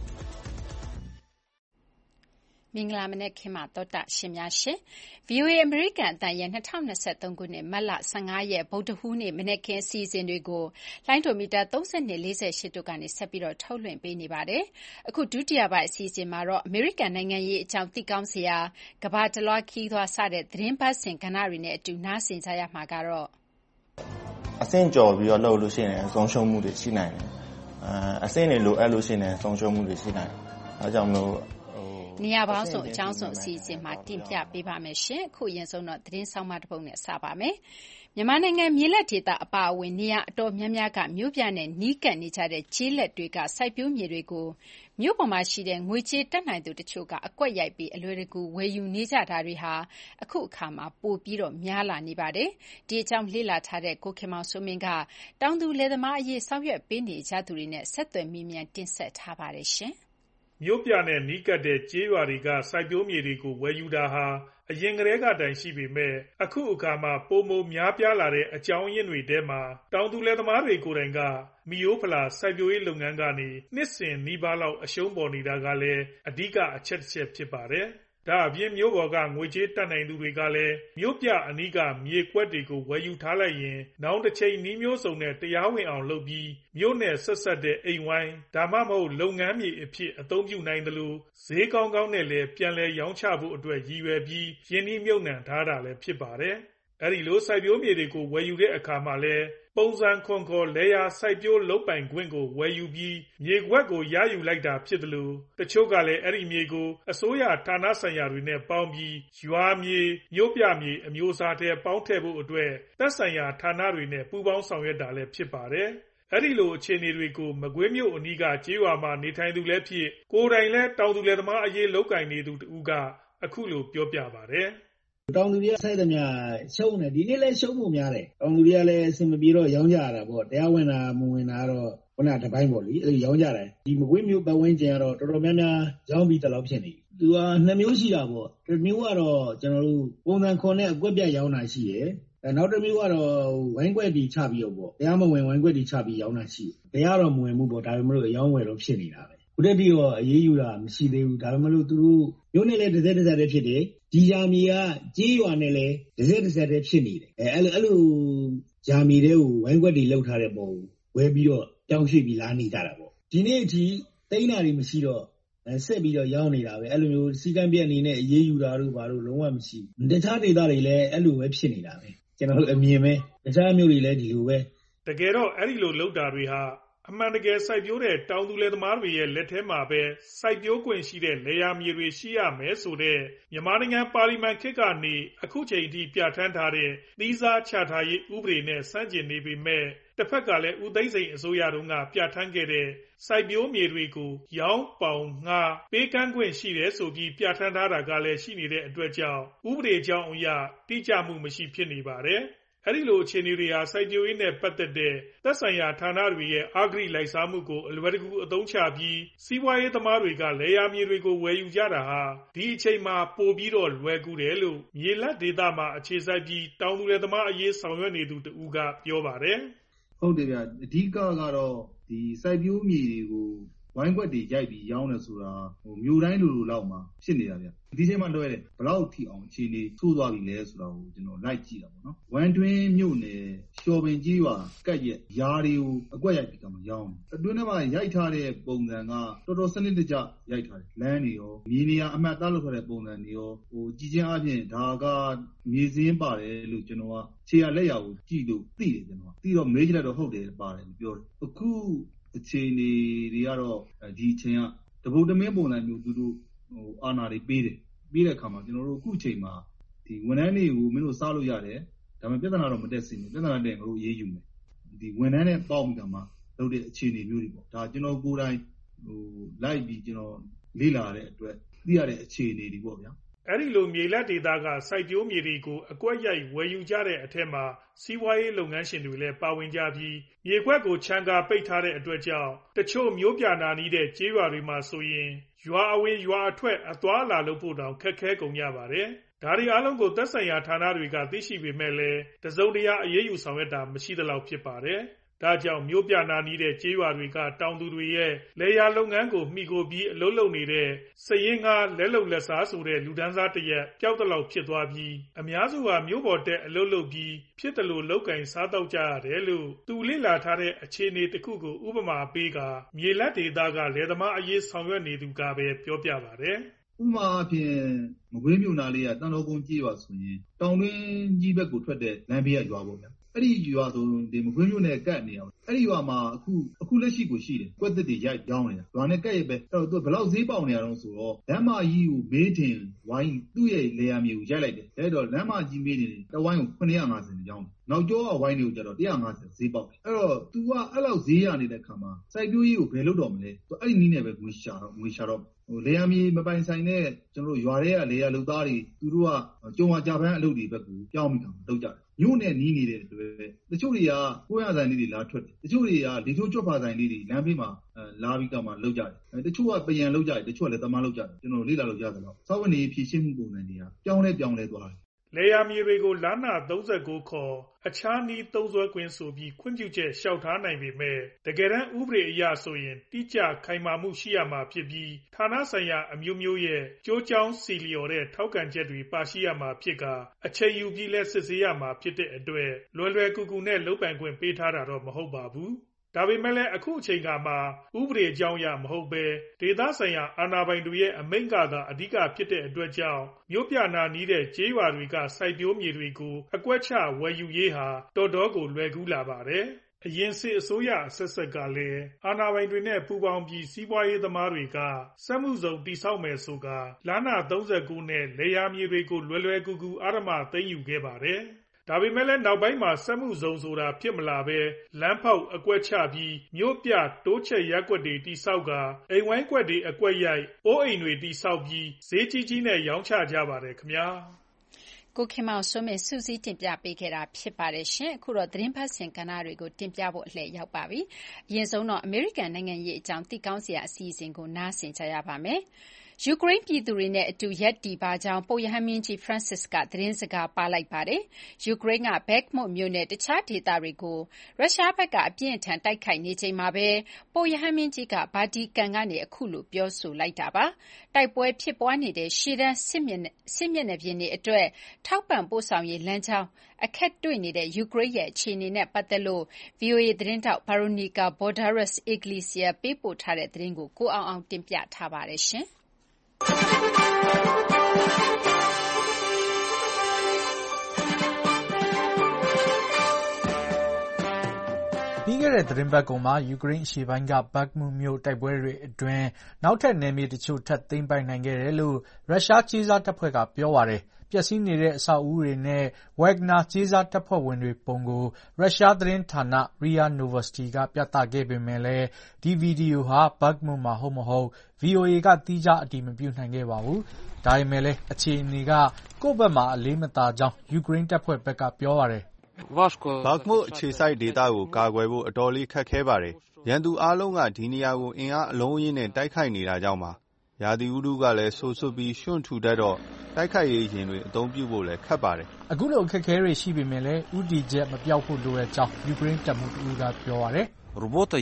[SPEAKER 2] မင်္ဂလာမနက်ခင်းမှာသောတာရှင်များရှင် VOA အမေရိကန်အသံရဲ့2023ခုနှစ်မတ်လ15ရက်ဗုဒ္ဓဟူးနေ့မနက်ခင်းအစီအစဉ်တွေကိုလိုင်းဒိုမီတာ32 48တို့ကနေဆက်ပြီးတော့ထုတ်လွှင့်ပေးနေပါတယ်။အခုဒုတိယပိုင်းအစီအစဉ်မှာတော့အမေရိကန်နိုင်ငံရေးအကြောင်းသိကောင်းစရာကမ္ဘာတလွှားခီးသွားစတဲ့သတင်းပတ်စဉ်ကဏ္ဍတွေနဲ့အတူနားဆင်ကြရမှာကတော့
[SPEAKER 21] အဆင့်ကျော်ပြီးတော့လှုပ်လို့ရှိရင်ဆုံးရှုံးမှုတွေရှိနိုင်တယ်။အဆင့်တွေလိုအပ်လို့ရှိရင်ဆုံးရှုံးမှုတွေရှိနိုင်တယ်။အဲကြောင့်မလို့
[SPEAKER 2] နေရာပေါင်းစုံအကြောင်းစုံအစီအစဉ်မှာတင်ပြပေးပါမယ်ရှင်။အခုအရင်ဆုံးတော့သတင်းဆောင်မတစ်ပုဒ်နဲ့စပါမယ်။မြန်မာနိုင်ငံမြေလက်ဒေသအပါအဝင်နေရာအတော်များများကမြို့ပြနဲ့နီးကပ်နေကြတဲ့ကျေးလက်တွေကစိုက်ပျိုးမြေတွေကိုမြို့ပေါ်မှာရှိတဲ့ငွေကြေးတက်နိုင်သူတချို့ကအကွက်ရိုက်ပြီးအလွယ်တကူဝယ်ယူနေကြတာတွေဟာအခုအခါမှာပိုပြီးတော့များလာနေပါတယ်။ဒီအကြောင်းလေ့လာထားတဲ့ကိုခင်မောင်စိုးမင်းကတောင်သူလယ်သမားအရေးဆောင်ရွက်ပေးနေကြသူတွေနဲ့ဆက်သွယ်မိမြန်တင်ဆက်ထားပါတယ်ရှင်။
[SPEAKER 22] မြို့ပြနဲ့နီးကပ်တဲ့ကျေးရွာတွေကစိုက်ပျိုးမြေတွေကိုဝယ်ယူတာဟာအရင်ကတည်းကတိုင်ရှိပေမဲ့အခုအခါမှာပိုမိုများပြားလာတဲ့အကြောင်းရင်းတွေထဲမှာတောင်သူလယ်သမားတွေကိုယ်တိုင်ကမီယိုးဖလာစိုက်ပျိုးရေးလုပ်ငန်းကနေနှစ်စဉ်နီးပါးလောက်အရှုံးပေါ်နေတာကလည်းအဓိကအချက်တစ်ချက်ဖြစ်ပါတယ်။ဒါအပြင်မြို့ပေါ်ကငွေကြေးတတ်နိုင်သူတွေကလည်းမြို့ပြအနီးကမြေကွက်တွေကိုဝယ်ယူထားလိုက်ရင်နောင်တစ်ချိန်နည်းမျိုးစုံနဲ့တရားဝင်အောင်လုပ်ပြီးမြို့နယ်ဆက်ဆက်တဲ့အိမ်ဝိုင်းဒါမှမဟုတ်လုပ်ငန်းမြေအဖြစ်အသုံးပြုနိုင်တယ်လို့ဈေးကောင်းကောင်းနဲ့လည်းပြန်လည်ရောင်းချဖို့အတွက်ရည်ရွယ်ပြီးယင်းနှိမ့်မြုပ်နှံထားတာလည်းဖြစ်ပါတယ်။အဲဒီလိုစိုက်ပျိုးမြေတွေကိုဝယ်ယူတဲ့အခါမှာလည်းပုံစံခွန်ခေါ်လဲယာစိုက်ပျိုးလုပ်ပိုင်ခွင့်ကိုဝယ်ယူပြီးမြေကွက်ကိုရယူလိုက်တာဖြစ်တယ်လို့တချို့ကလည်းအဲ့ဒီမြေကိုအစိုးရဌာနဆိုင်ရာတွေနဲ့ပေါင်းပြီးရွာမြေမြို့ပြမြေအမျိုးအစားတွေပေါင်းထည့်ဖို့အတွက်သက်ဆိုင်ရာဌာနတွေနဲ့ပူးပေါင်းဆောင်ရွက်တာလည်းဖြစ်ပါတယ်။အဲဒီလိုအခြေအနေတွေကိုမကွေးမြို့အနီးကကျေးရွာမှာနေထိုင်သူလည်းဖြစ်ကိုယ်တိုင်လည်းတောင်သူလယ်သမားအရေးလုပ်ကိုင်နေသူတူကအခုလိုပြောပြပါတယ်။
[SPEAKER 23] တောင်သူတွေကစိုက်သမျှရှုံးတယ်ဒီနေ့လည်းရှုံးဖို့များတယ်တောင်သူတွေကလည်းအဆင်မပြေတော့ရောင်းကြရတာပေါ့တရားဝင်တာမဝင်တာတော့ခုနတစ်ပိုင်းပေါ့လေအဲ့လိုရောင်းကြတယ်ဒီမကွေးမျိုးပတ်ဝန်းကျင်ကတော့တော်တော်များများရောင်းပြီးတလောက်ဖြစ်နေသူကနှစ်မျိုးရှိတာပေါ့တစ်မျိုးကတော့ကျွန်တော်တို့ပုံစံခွန်နဲ့အကွက်ပြတ်ရောင်းတာရှိတယ်နောက်တစ်မျိုးကတော့ဝိုင်းကွက်တီချပြီးတော့ပေါ့တရားမဝင်ဝိုင်းကွက်တီချပြီးရောင်းတာရှိတယ်တရားတော့မဝင်ဘူးပေါ့ဒါပေမဲ့လို့အယောင်းဝယ်တော့ဖြစ်နေတာပဲခုတည်းပြီးတော့အေးအေးယူတာမရှိသေးဘူးဒါပေမဲ့လို့သူတို့မျိုးနဲ့လည်းတစ်စက်တစ်စက်တည်းဖြစ်တယ်ဒီဂျာမီကကြေးရွာနဲ့လည်းတစ်စက်တစ်စက်တည်းဖြစ်နေတယ်အဲ့လိုဂျာမီတွေကိုဝိုင်းကွက်တွေလောက်ထားတဲ့ပုံဝဲပြီးတော့တောင်းရွှေ့ပြီးလာနေကြတာပေါ့ဒီနေ့အထိတိန်းတာတွေမရှိတော့ဆက်ပြီးတော့ရောင်းနေတာပဲအဲ့လိုမျိုးစီကံပြက်အနေနဲ့အေးယူတာတို့ဘာလို့လုံးဝမရှိဘူးတခြားဒေသတွေလည်းအဲ့လိုပဲဖြစ်နေတာပဲကျွန်တော်တို့အမြင်ပဲတခြားမျိုးတွေလည်းဒီလိုပဲ
[SPEAKER 22] တကယ်တော့အဲ့ဒီလိုလောက်တာတွေဟာအမှန်တကယ်စိုက်ပျိုးတဲ့တောင်သူလယ်သမားတွေရဲ့လက်ထဲမှာပဲစိုက်ပျိုးခွင့်ရှိတဲ့လယ်ယာမြေတွေရှိရမယ်ဆိုတဲ့မြန်မာနိုင်ငံပါလီမန်ခေတ်ကနေအခုချိန်အထိပြဋ္ဌာန်းထားတဲ့သီးစားချထားရေးဥပဒေနဲ့ဆန့်ကျင်နေပေမဲ့တစ်ဖက်ကလည်းဦးသိန်းစိန်အစိုးရတုန်းကပြဋ္ဌာန်းခဲ့တဲ့စိုက်ပျိုးမြေတွေကိုရောင်းပေါင်ငှားပေးကမ်းခွင့်ရှိတယ်ဆိုပြီးပြဋ္ဌာန်းထားတာကလည်းရှိနေတဲ့အတွက်ကြောင့်ဥပဒေကြောင်းအရတိကျမှုမရှိဖြစ်နေပါတယ်။အဲဒီလိုအခြေအနေတွေဟာစိုက်ပျိုးရေးနဲ့ပတ်သက်တဲ့သက်ဆိုင်ရာဌာနတွေရဲ့အဂတိလိုက်စားမှုကိုအလွယ်တကူအသုံးချပြီးစီးပွားရေးသမားတွေကလယ်ယာမြေတွေကိုဝယ်ယူကြတာဟာဒီအချိန်မှာပိုပြီးတော့လွယ်ကူတယ်လို့မြေလက်ဒေသမှာအခြေစိုက်ပြီးတောင်သူလယ်သမားအရေးဆောင်ရွက်နေသူတူကပြောပါတယ်
[SPEAKER 23] ။ဟုတ်တယ်ဗျအဓိကကတော့ဒီစိုက်ပျိုးမြေတွေကိုဝိုင်းကွက်တွေရိုက်ပြီးရောင်းတယ်ဆိုတာမြို့တိုင်းလိုလောက်မှာဖြစ်နေတာဗျဒီချိန်မှာလွယ်တယ်ဘလောက်ထိအောင်အခြေအနေဆိုးသွားပြီလဲဆိုတာကိုကျွန်တော်လိုက်ကြည့်တာပေါ့နော်ဝမ်တွင်းမြို့နယ်လျှော်ပင်ကြီးရွာကတ်ရက်ယားတွေကိုအကွက်ရိုက်ပြီးကမှရောင်းတယ်အတွင်းထဲမှာရိုက်ထားတဲ့ပုံစံကတော်တော်စနစ်တကျရိုက်ထားတယ်လမ်းတွေရောမြေနေရာအမှတ်သားလုပ်ထားတဲ့ပုံစံတွေရောကြည်ချင်းအပြင်ဒါကမြေစင်းပါတယ်လို့ကျွန်တော်ကခြေရလက်ရကိုကြည့်လို့သိတယ်ကျွန်တော်သိတော့မေးကြည့်တော့ဟုတ်တယ်ပါတယ်ပြောတယ်အခုအခြေအနေတွေကတော့ဒီအချိန်ကတပုတ်တမင်းပုံစံမျိုးသူတို့အာဏာတွေပေးတယ်ပြီးတဲ့အခါမှာကျွန်တော်တို့အခုအချိန်မှာဒီဝန်ထမ်းတွေကိုမင်းတို့စားလို့ရတယ်ဒါပေမဲ့ပြဿနာတော့မတက်စေနဲ့ပြဿနာတက်ရင်တို့ရေးယူမယ်ဒီဝန်ထမ်းနဲ့ပေါက်ပြီးတော့မှလုပ်တဲ့အခြေအနေမျိုးတွေပေါ့ဒါကျွန်တော်ကိုယ်တိုင်လိုက်ပြီးကျွန်တော်လေ့လာတဲ့အတွက်သိရတဲ့အခြေအနေတွေပေါ့ဗျာ
[SPEAKER 22] အဲ့ဒီလိုမြေလက်ဒေသကစိုက်ပျိုးမြေတွေကိုအကွက်ရိုက်ဝယ်ယူကြတဲ့အထက်မှာစီးပွားရေးလုပ်ငန်းရှင်တွေလည်းပါဝင်ကြပြီးမြေကွက်ကိုခြံကာပိတ်ထားတဲ့အတွက်ကြောင့်တချို့မျိုးပြနာနီးတဲ့ကျေးရွာတွေမှာဆိုရင်ရွာအဝင်ရွာအထွက်အသွားအလာလုပ်ဖို့တောင်ခက်ခဲကုန်ကြပါတယ်။ဒါတွေအားလုံးကိုသက်ဆိုင်ရာဌာနတွေကသိရှိပေမဲ့လည်းတစုံတရာအရေးယူဆောင်ရွက်တာမရှိသလောက်ဖြစ်ပါတယ်။ဒါကြောင့်မျိုးပြနာနီးတဲ့ကျေးရွာတွေကတောင်သူတွေရဲ့လယ်ယာလုပ်ငန်းကိုမှီခိုပြီးအလုပ်လုပ်နေတဲ့စည်ရင်းကားလက်လုံလက်စားဆိုတဲ့လူဒန်းစားတရက်ပျောက်တလောက်ဖြစ်သွားပြီးအများစုဟာမျိုးပေါ်တဲ့အလုပ်လုပ်ပြီးဖြစ်တယ်လို့လောက်ကင်စားတော့ကြရတယ်လို့သူလေ့လာထားတဲ့အခြေအနေတစ်ခုကိုဥပမာပေးကမြေလက်ဒေသကလယ်သမားအရေးဆောင်ရွက်နေသူကပဲပြောပြပါတယ်
[SPEAKER 23] ဥပမာအဖြစ်မကွေးမြို့နာလေးကတန်တော်ကုန်းကြီးရွာဆိုရင်တောင်တွင်းကြီးဘက်ကိုထွက်တဲ့လမ်းဘေးကရွာပေါ့ဗျာအဲ့ဒီရွာဆိုဒီမကွေးမြို့နယ်ကတ်နေအောင်အဲ့ဒီရွာမှာအခုလက်ရှိကိုရှိတယ်ကွက်သစ်တွေရိုက်ကြောင်းနေတာရွာနဲ့ကတ်ရပဲအဲ့တော့သူဘယ်လောက်ဈေးပေါက်နေရတော့ဆိုတော့လမ်းမကြီးကိုမေးတင်ဝိုင်းသူ့ရဲ့လေယာမြေကိုရိုက်လိုက်တယ်အဲ့တော့လမ်းမကြီးမေးနေတယ်တဝိုင်းကို950နဲ့ကြောင်းနောက်ကျောကဝိုင်းတွေကိုကျတော့150ဈေးပေါက်တယ်အဲ့တော့ तू ကအဲ့လောက်ဈေးရနေတဲ့ခါမှာစိုက်ပျိုးရေးကိုဘယ်လုပ်တော့မလဲသူအဲ့ဒီနည်းနဲ့ပဲငွေရှာတော့လေယာမြေမပိုင်ဆိုင်တဲ့ကျွန်တော်တို့ရွာတွေကလေယာလုပ်သားတွေသူတို့ကကြုံဝါကြပန်းအလုပ်တွေဘက်ကိုပြောင်းပြီးတော့လုပ်ကြတယ်မြို့နဲ့နီးနေတဲ့အတွက်တချို့တွေကကိုရဆိုင်လေးတွေလာထွက်တယ်တချို့တွေကလေချိုးကျွတ်ဖာဆိုင်လေးတွေလမ်းဘေးမှာလာပြီးတော့မှလုပ်ကြတယ်တချို့ကပယံလုပ်ကြတယ်တချို့ကလည်းတမန်လုပ်ကြတယ်ကျွန်တော်လေ့လာလို့ရသလောက်စောဝင်နေဖြည့်ရှင်းမှုပုံစံတွေကပြောင်းလဲသွားတယ်
[SPEAKER 22] လေယာမြေတွေကိုလမ်းနာ39ခေါ်အခြားနည်းသုံးစွဲခွင့်ဆိုပြီးခွင့်ပြုချက်လျှောက်ထားနိုင်ပေမဲ့တကယ်တမ်းဥပဒေအရဆိုရင်တိကျခိုင်မာမှုရှိရမှာဖြစ်ပြီးဌာနဆိုင်ရာအမျိုးမျိုးရဲ့ကြိုးကြောင်းစီလျော်တဲ့ထောက်ခံချက်တွေပါရှိရမှာဖြစ်ကအချိန်ယူပြီးလဲစစ်ဆေးရမှာဖြစ်တဲ့အတွက်လွယ်ကူကူနဲ့လုပ်ပိုင်ခွင့်ပေးထားတာတော့မဟုတ်ပါဘူးဒါပေမဲ့လည်းအခုအချိန်ကမှဥပဒေအကြောင်းအရမဟုတ်ပဲဒေသဆိုင်ရာအာဏာပိုင်တွေရဲ့အမိန့်ကသာအဓိကဖြစ်တဲ့အတွက်ကြောင့်မြို့ပြနာနီးတဲ့ကျေးရွာတွေကစိုက်ပျိုးမြေတွေကိုအကွက်ချဝယ်ယူရေးဟာတော်တော်ကိုလွယ်ကူလာပါတယ်။အရင်စစ်အစိုးရအဆက်ဆက်ကလည်းအာဏာပိုင်တွေနဲ့ပူးပေါင်းပြီးစီးပွားရေးသမားတွေကစက်မှုဇုံတည်ဆောက်မယ်ဆိုကလမ်းနာ39နဲ့လေယာမြေတွေကိုလွယ်ကူကူအဓမ္မသိမ်းယူခဲ့ပါတယ်။ဒါပေမဲ့လည်းနောက်ပိုင်းမှာစက်မှုဇုံဆိုတာဖြစ်မလာပဲလမ်းဖောက်အကွက်ချပြီးမြို့ပြတိုးချက်ရပ်ကွက်တွေတိဆောက်ကအိမ်ဝိုင်းကွက်တွေအကွက်ရိုက်အိုးအိမ်တွေတိဆောက်ပြီးဈေးကြီးနဲ့ရောင်းချကြပါတယ်ခင်ဗျာ
[SPEAKER 2] ကိုခင်မောင်စိုးမင်းစူးစီးတင်ပြပေးခဲ့တာဖြစ်ပါတယ်ရှင်အခုတော့သတင်းဖတ်စင်ကဏ္ဍတွေကိုတင်ပြဖို့အလှည့်ရောက်ပါပြီအရင်ဆုံးတော့အမေရိကန်နိုင်ငံရေးအကြောင်းသိကောင်းစရာအစီအစဉ်ကိုနားဆင်ကြရပါမယ်ယူကရိန်းပြည်သူတွေနဲ့အတူရပ်တည်ပါကြောင်းပုပ်ရဟန်းမင်းကြီး Francis ကသတင်းစကားပါးလိုက်ပါတယ်။ယူကရိန်းက Bakhmut မြို့နဲ့တခြားဒေသတွေကိုရုရှားဘက်ကအပြင်းအထန်တိုက်ခိုက်နေချိန်မှာပဲပုပ်ရဟန်းမင်းကြီးကဗာတီကန်ကနေအခုလိုပြောဆိုလိုက်တာပါ။တိုက်ပွဲဖြစ်ပွားနေတဲ့ရှေ့တန်းစစ်မျက်နှာပြင်တွေအတွက်ထောက်ပံ့ပို့ဆောင်ရေးလမ်းကြောင်းအခက်တွေ့နေတဲ့ယူကရိန်းရဲ့အခြေအနေနဲ့ပတ်သက်လို့ VOA သတင်းထောက် Veronica Balderas Iglesias ပေးပို့ထားတဲ့သတင်းကိုကိုအောင်အောင်တင်ပြထားပါတယ်ရှင်။
[SPEAKER 1] ပြီးခဲ့တဲ့သီတင်းပတ်ကုန်မှာယူကရိန်းအရှေ့ပိုင်းက Bakhmut မြို့တိုက်ပွဲတွေအတွင်းနောက်ထပ်နယ်မြေတချို့ထပ်သိမ်းပိုက်နိုင်ခဲ့တယ်လို့ရုရှားကြေးစားတပ်ဖွဲ့ကပြောပါတယ်။ပျက်စီးနေတဲ့အဆောက်အဦတွေနဲ့ Wagner ကြေးစားတပ်ဖွဲ့ဝင်တွေပုံကိုရုရှားသတင်းဌာန RIA Novosti ကပြသခဲ့ပေမဲ့လည်းဒီဗီဒီယိုဟာ Bakhmut မှာဟုတ်မဟုတ် VOA ကသီးခြားအတည်မပြုနိုင်ခဲ့ပါဘူး။ဒါပေမဲ့လည်းအခြေအနေကကိုယ့်ဘက်မှာအလေးမသာကြောင်းယူကရိန်းတပ်ဖွဲ့ဘက်ကပြောပါတယ်
[SPEAKER 5] Bakhmut အခြေစိုက်ဒေသကိုကာကွယ်ဖို့အတော်လေးခက်ခဲပါတယ်။ရန်သူအားလုံးကဒီနေရာကိုအင်အားအလုံးအရင်းနဲ့တိုက်ခိုက်နေတာကြောင့်ပါ။ရာသီဥတုကလည်းဆိုးပြီးရွှံ့ထူတတ်တော့တိုက်ခိုက်ရေးယာဉ်တွေအသုံးပြုဖို့လည်းခက်ပါတယ်
[SPEAKER 1] ။အခုလိုအခက်အခဲတွေရှိပေမဲ့လည်းဦးတည်ချက်မပျောက်ဖို့လိုတဲ့အကြောင်းယူကရိန်းတပ်မှူးတဦးကပြောပါတယ်
[SPEAKER 6] ။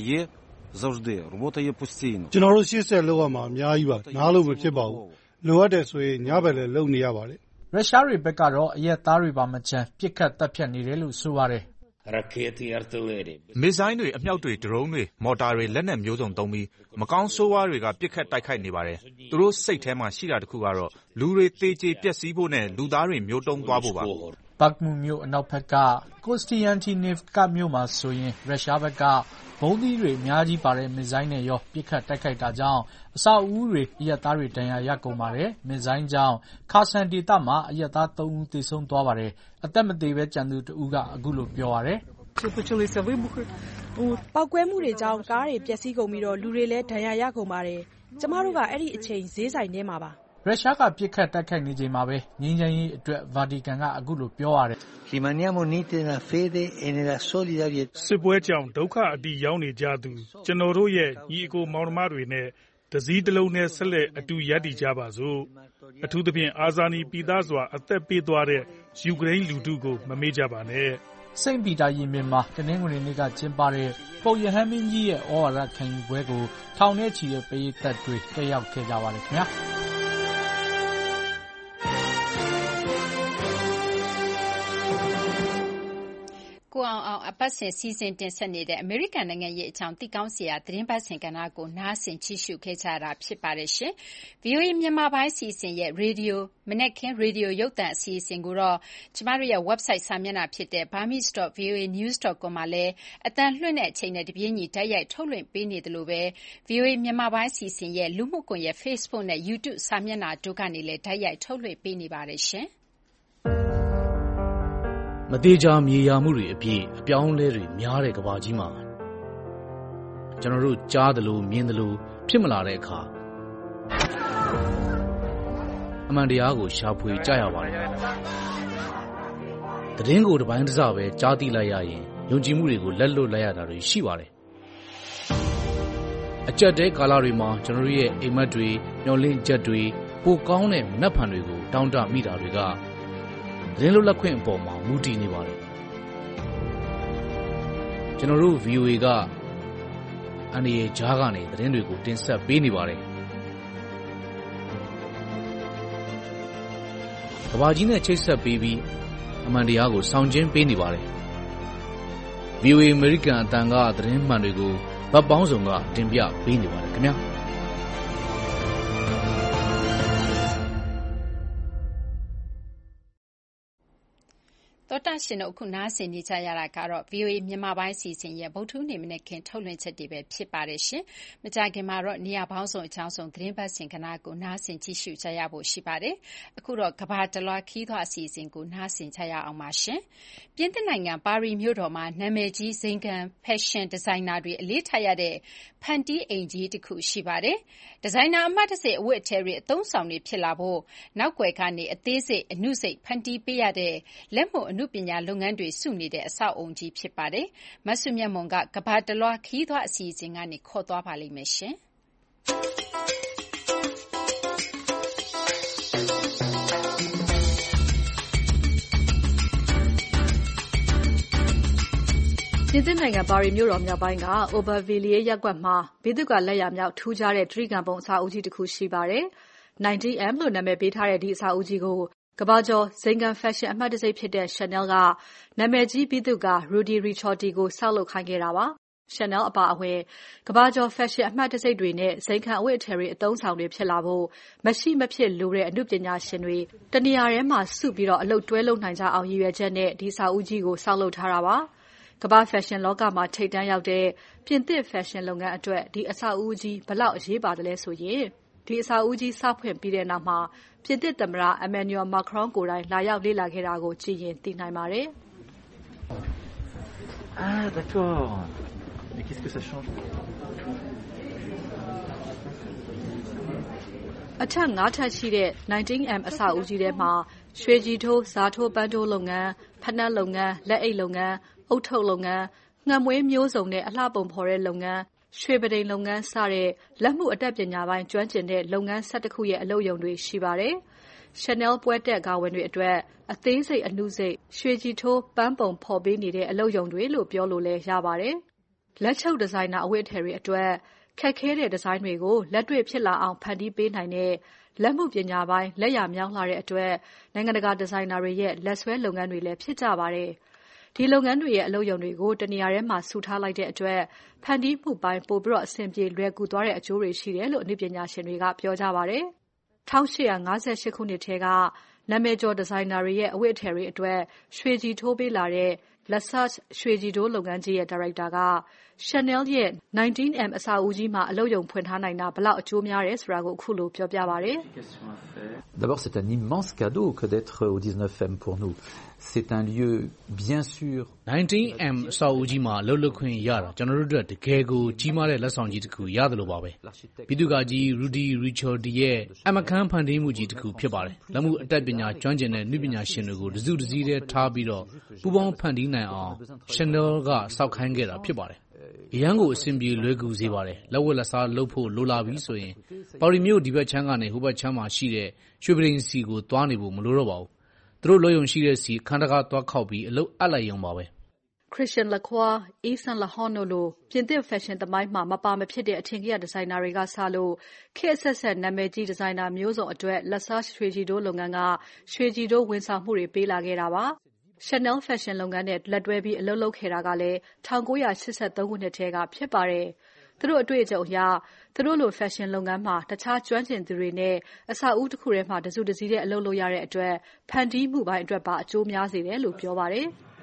[SPEAKER 24] ကျွန်တော်တို့ရှေ့ဆက်လုပ်ရမှာအများကြီးပါ။နားလို့မဖြစ်ပါဘူး။လိုအပ်တယ်ဆိုရင်ညဘက်လည်းလုပ်နေရပါတယ်
[SPEAKER 1] ။ရုရှားတွေဘက်ကတော့အရပ်သားတွေပါမချန်ပစ်ခတ်တပ်ဖြတ်နေတယ်လို့ဆိုပါတယ်
[SPEAKER 6] ။မစ်ဇိုင်းတွေအမြောက်တွေဒရုန်းတွေမော်တာတွေလက်နက်မျိုးစုံသုံးပြီးမကောင်းဆိုးဝါးတွေကပစ်ခတ်တိုက်ခိုက်နေပါတယ်။သူတို့စိတ်ထဲမှာရှိတာတခုကတော့လူတွေသေကျေပျက်စီးဖို့နဲ့လူသားတွေမျိုးတုံးသွားဖို့ပါ
[SPEAKER 1] ။ Bakhmut မြို့အနောက်ဘက်က Kostyantynivka မြို့မှာဆိုရင်ရုရှားဘက်ကဗုံးသီးတွေအများကြီးပါတဲ့မစ်ဇိုင်းနဲ့ရောပစ်ခတ်တိုက်ခိုက်တာကြောင့်အဆောက်အဦတွေအရပ်သားတွေဒဏ်ရာရကုန်ပါတယ်။မစ်ဇိုင်းကြောင့်ခါဆန်ဒေသမှာအရပ်သား3ဦးသေဆုံးသွားပါတယ်။အသက်မသေဘဲကျန်သူ1ဦးကအခုလိုပြောပါတယ်။
[SPEAKER 4] "ပေါက်ကွဲမှုတွေကြောင့်ကားတွေပျက်စီးကုန်ပြီးလူတွေလည်းဒဏ်ရာရကုန်ပါတယ်။ကျမတို့ကအဲဒီအချိန်ဈေးဆိုင်ထဲမှာပါ။
[SPEAKER 1] "ရုရှားကပစ်ခတ်တိုက်ခိုက်နေချိန်မှာပဲငြိမ်းချမ်းရေးအတွက်ဗာတီကန်ကအခုလိုပြောပါတယ်။
[SPEAKER 7] "စစ်
[SPEAKER 22] ပွဲကြောင့်ဒုက္ခအတိရောက်နေကြသူကျနော်တို့ရဲ့ညီအကိုမောင်နှမတွေနဲ့တစည်းတလုံးတည်းဆက်လက်အတူရပ်တည်ကြပါစို့။အထူးသဖြင့်အာဇာနည်ပီသစွာအသက်ပေးသွားတဲ့ယူကရိန်းလူထုကိုမမေ့ကြပါနဲ့
[SPEAKER 1] ။စိန့်ပီတာရင်ပြင်မှာတနင်္ဂနွေနေ့ကကျင်းပတဲ့ပုပ်ရဟန်းမင်းကြီးရဲ့ဩဝါဒခံယူပွဲကိုထောင်နဲ့ချီတဲ့ပရိသတ်တွေတက်ရောက်ခဲ့ကြပါတယ်ခင်ဗျာ။
[SPEAKER 2] ကိုအောင်အပတ်စဉ်စီစဉ်တင်ဆက်နေတဲ့အမေရိကန်နိုင်ငံရေးအကြောင်းသိကောင်းစရာသတင်းပတ်စဉ်ကဏ္ဍကိုနားဆင်ကြည့်ရှုခဲ့ကြတာဖြစ်ပါတယ်ရှင်။ VOA မြန်မာပိုင်းစီစဉ်ရဲ့မနက်ခင်းရေဒီယိုရုပ်သံအစီအစဉ်ကိုတော့ကျမတို့ရဲ့ website စာမျက်နှာဖြစ်တဲ့ burmese.voanews.com မှာလည်းအသံလွှင့်တဲ့အချိန်နဲ့တပြေးညီတိုက်ရိုက်ထုတ်လွှင့်ပေးနေသလိုပဲ VOA မြန်မာပိုင်းစီစဉ်ရဲ့လူမှုကွန်ရက် Facebook နဲ့ YouTube စာမျက်နှာတို့ကနေလည်းတိုက်ရိုက်ထုတ်လွှင့်ပေးနေပါတယ်ရှင်။
[SPEAKER 8] မသေးချာမြေယာမှုတွေအပြည့်အပြောင်းလဲတွေများတဲ့ကမ္ဘာကြီးမှာကျွန်တော်တို့ကြားသလိုမြင်သလိုဖြစ်မလာတဲ့အခါအမှန်တရားကိုရှာဖွေကြရပါတယ်။သတင်းကိုတစ်ပိုင်းတစ်စပဲကြားသိလိုက်ရရင်ယုံကြည်မှုတွေကိုလက်လွတ်လိုက်ရတာတွေရှိပါတယ်။အကြက်တဲကာလတွေမှာကျွန်တော်တို့ရဲ့အိမ်မက်တွေမျောလင့်ချက်တွေပိုကောင်းတဲ့မနှက်ဖန်တွေကိုတောင်းတမိတာတွေကသတင်းလွတ်လပ်ခွင့်အပေါ်မှာမူတည်နေပါတယ်။ကျွန်တော်တို့ VOA ကအန်ဒီရဲ့ဂျားကနေသတင်းတွေကိုတင်ဆက်ပေးနေပါတယ်။ကမ္ဘာကြီးနဲ့ချိတ်ဆက်ပေးပြီးအမှန်တရားကိုဆောင်ကျဉ်ပေးနေပါတယ်။ VOA အမေရိကန်အသံကသတင်းမှန်တွေကိုဗတ်ပေါင်းစုံကတင်ပြပေးနေပါတယ်ခင်ဗျာ။
[SPEAKER 2] သောတရှင်တို့အခုနားဆင်နေကြရတာကတော့ VOA မြန်မာပိုင်းစီစဉ်ရဲ့ဗုဒ္ဓဟူးနေ့မနက်ခင်းထုတ်လွှင့်ချက်တွေပဲဖြစ်ပါတယ်ရှင်။မကြာခင်မှာတော့နေရာပေါင်းစုံအကြောင်းစုံသတင်းပတ်စဉ်ကဏ္ဍကိုနားဆင်ကြည့်ရှုကြရဖို့ရှိပါတယ်။အခုတော့ကမ္ဘာတလွှားခီးသွွားအစီအစဉ်ကိုနားဆင်ကြရအောင်ပါရှင်။ပြင်သစ်နိုင်ငံပါရီမြို့တော်မှာနာမည်ကြီးဇိမ်ခံဖက်ရှင်ဒီဇိုင်နာတွေအလေးထားရတဲ့ဖန်တီးအိမ်ကြီးတစ်ခုရှိပါတယ်။ဒီဇိုင်နာအမှတ်တရအဝတ်အထည်တွေအသုံးဆောင်တွေဖြစ်လာဖို့နောက်ွယ်ကနေအသေးစိတ်အနုစိတ်ဖန်တီးပေးရတဲ့လက်မှုအနုပညာလုပ်ငန်းတွေစုနေတဲ့အဆောက်အုံကြီးဖြစ်ပါတယ်။မဆုမြတ်မွန်ကကမ္ဘာတလွှားခီးသွွားအစီအစဉ်ကနေခေါ်သွားပါလိမ့်မယ်ရှင်။
[SPEAKER 9] ပြင်သစ်နိုင်ငံပါရီမြို့တော်မြောက်ပိုင်းက Aubervilliers ရပ်ကွက်မှာဘေးသူကလက်ရာမြောက်ထူးခြားတဲ့တြိဂံပုံအဆောက်အဦကြီးတစ်ခုရှိပါတယ်။ 90M လို့နာမည်ပေးထားတဲ့ဒီအဆောက်အဦကြီးကိုကမ္ဘာကျော်ဇိမ်ခံဖက်ရှင်အမှတ်တံဆိပ်ဖြစ်တဲ့ Chanel ကနာမည်ကြီးဗိသုကာ Rudy Ricciotti ကိုဆောက်လုပ်ခိုင်းခဲ့တာပါ။ Chanel အပါအဝင်ကမ္ဘာကျော်ဖက်ရှင်အမှတ်တံဆိပ်တွေနဲ့ဇိမ်ခံအဝတ်အထည်တွေအသုံးဆောင်တွေဖြစ်လာဖို့မရှိမဖြစ်လိုတဲ့အနုပညာရှင်တွေတနေရာထဲမှာစုပြီးအလုပ်တွဲလုပ်နိုင်ကြအောင်ရည်ရွယ်ချက်နဲ့ဒီအဆောက်အဦကြီးကိုဆောက်လုပ်ထားတာပါ။ကမ္ဘာဖက်ရှင်လောကမှာထိပ်တန်းရောက်တဲ့ပြင်သစ်ဖက်ရှင်လုပ်ငန်းအတွက်ဒီအဆောက်အဦကြီးဘယ်လောက်အရေးပါတယ်လဲဆိုရင်ဒီအဆောက်အဦကြီးစဖွင့်ပြီးတဲ့နောက်မှာပြင်သစ်သမ္မတ Emmanuel Macron ကိုယ်တိုင်လာရောက်လေ့လာခဲ့တာကိုကြည့်ရင်သိနိုင်ပါတယ်။
[SPEAKER 25] Ah d'accord. Mais qu'est-ce que ça change?
[SPEAKER 9] အထက်5ထပ်ရှိတဲ့ 19M အဆောက်အဦကြီးထဲမှာရွှေကြည်ထိုး၊ဇာထိုးပန်းထိုးလုပ်ငန်း၊ဖနက်လုပ်ငန်း၊လက်အိတ်လုပ်ငန်း၊အုတ်ထုပ်လုပ်ငန်း၊ငှက်မွေးမျိုးစုံနဲ့အလှပုံဖော်တဲ့လုပ်ငန်း၊ရွှေပန်းတိမ်လုပ်ငန်းစတဲ့လက်မှုအတတ်ပညာပိုင်းကျွမ်းကျင်တဲ့လုပ်ငန်း11ခုရဲ့အလုပ်ရုံတွေရှိပါတယ်။ Chanel ပွဲတက်ကာဝင်တွေအတွက်အသေးစိတ်အနုစိတ်ရွှေကြည်ထိုးပန်းပုံဖော်ပေးနေတဲ့အလုပ်ရုံတွေလို့ပြောလို့လည်းရပါတယ်။လက်ချုပ်ဒီဇိုင်နာအဝတ်အထည်တွေအတွက်ခက်ခဲတဲ့ဒီဇိုင်းတွေကိုလက်တွေ့ဖြစ်လာအောင်ဖန်တီးပေးနိုင်တဲ့လက်မှုပညာပိုင်းလက်ရာမြောင်းလာတဲ့အတွက်နိုင်ငံတကာဒီဇိုင်နာတွေရဲ့လက်ဆွဲလုပ်ငန်းတွေလည်းဖြစ်ကြပါတယ်။ဒီလုပ်ငန်းတွေရဲ့အလုပ်ရုံတွေကိုတနေရာထဲမှာစုထားလိုက်တဲ့အတွက်ဖန်တီးမှုပိုင်းပိုပြီးအဆင်ပြေလွယ်ကူသွားတဲ့အကျိုးတွေရှိတယ်လို့အနုပညာရှင်တွေကပြောကြပါတယ်။1858ခုနှစ်ထဲကနာမည်ကျော်ဒီဇိုင်နာတွေရဲ့အဝတ်အထည်တွေအတွက်ရွှေကြည်ထိုးပေးလာတဲ့ Lesage ရွှေကြည်ထိုးလုပ်ငန်းကြီးရဲ့ဒါရိုက်တာက Chanel ရဲ့ 19M အဆောက်အဦကြီးမှာအလုပ်ရုံဖွင့်ထားနိုင်တာဘလောက်အကျိုးများတယ်ဆိုတာကိုအခုလိုပြောပြပါတယ်
[SPEAKER 25] D'abord, c'est un immense cadeau que d'être au 19M pour nous. C'est un lieu bien sûr
[SPEAKER 8] 19M အဆောက်အဦကြီးမှာလှုပ်လှုပ်ခွင့်ရတာကျွန်တော်တို့အတွက်တကယ်ကိုကြီးမားတဲ့လက်ဆောင်ကြီးတစ်ခုရတယ်လို့ပါပဲပြည်သူ့ကကြီး Rudy Richardi ရဲ့အမခန်းဖန်တီးမှုကြီးတစ်ခုဖြစ်ပါတယ်လက်မှုအတတ်ပညာကျွမ်းကျင်တဲ့နည်းပညာရှင်တွေကိုတစုတစည်းတည်းထားပြီးတော့ပူးပေါင်းဖန်တီးနိုင်အောင် Chanel ကစောက်ခိုင်းခဲ့တာဖြစ်ပါတယ်အရန်ကိုအဆင်ပြေလွယ်ကူစေပါတယ်လက်ဝက်လက်စားလုပ်ဖို့လိုလာပြီဆိုရင်ပေါ်ရီမျိုးဒီဘက်ချမ်းကနေဟိုဘက်ချမ်းမှာရှိတဲ့ရွှေပရင်စီကိုသွားနေဖို့မလိုတော့ပါဘူးသူတို့လိုယုံရှိတဲ့စီခန်းတကားသွားခောက်ပြီးအလုပ်အပ်လိုက်ရုံပါပဲ
[SPEAKER 9] Christian Lacroix, Yves Saint Laurent တို့လိုပြင်သစ် fashion သမိုင်းမှာမပါမဖြစ်တဲ့အထင်ကြီးဒီဇိုင်နာတွေကစလို့ခေတ်ဆက်ဆက်နာမည်ကြီးဒီဇိုင်နာမျိုးစုံအတွက်လက်စားရွှေကြည်တိုးလုပ်ငန်းကရွှေကြည်တိုးဝန်ဆောင်မှုတွေပေးလာခဲ့တာပါ Chanel fashion လုပ်ငန်းနဲ့လက်တွဲပြီးအလုပ်လုပ်ခဲ့တာကလည်း1983ခုနှစ်ထဲကဖြစ်ပါတယ်သူတို့အတွေ့အကြုံအရသူတို့လို fashion လုပ်ငန်းမှာတခြားကျွမ်းကျင်သူတွေနဲ့အဆောက်အဦတစ်ခုထဲမှာတစုတစည်းတဲ့အလုပ်လုပ်ရတဲ့အတွက်ဖန်တီးမှုပိုင်းအတွက်ပါအကျိုးများစေတယ်လို့ပြောပါတယ်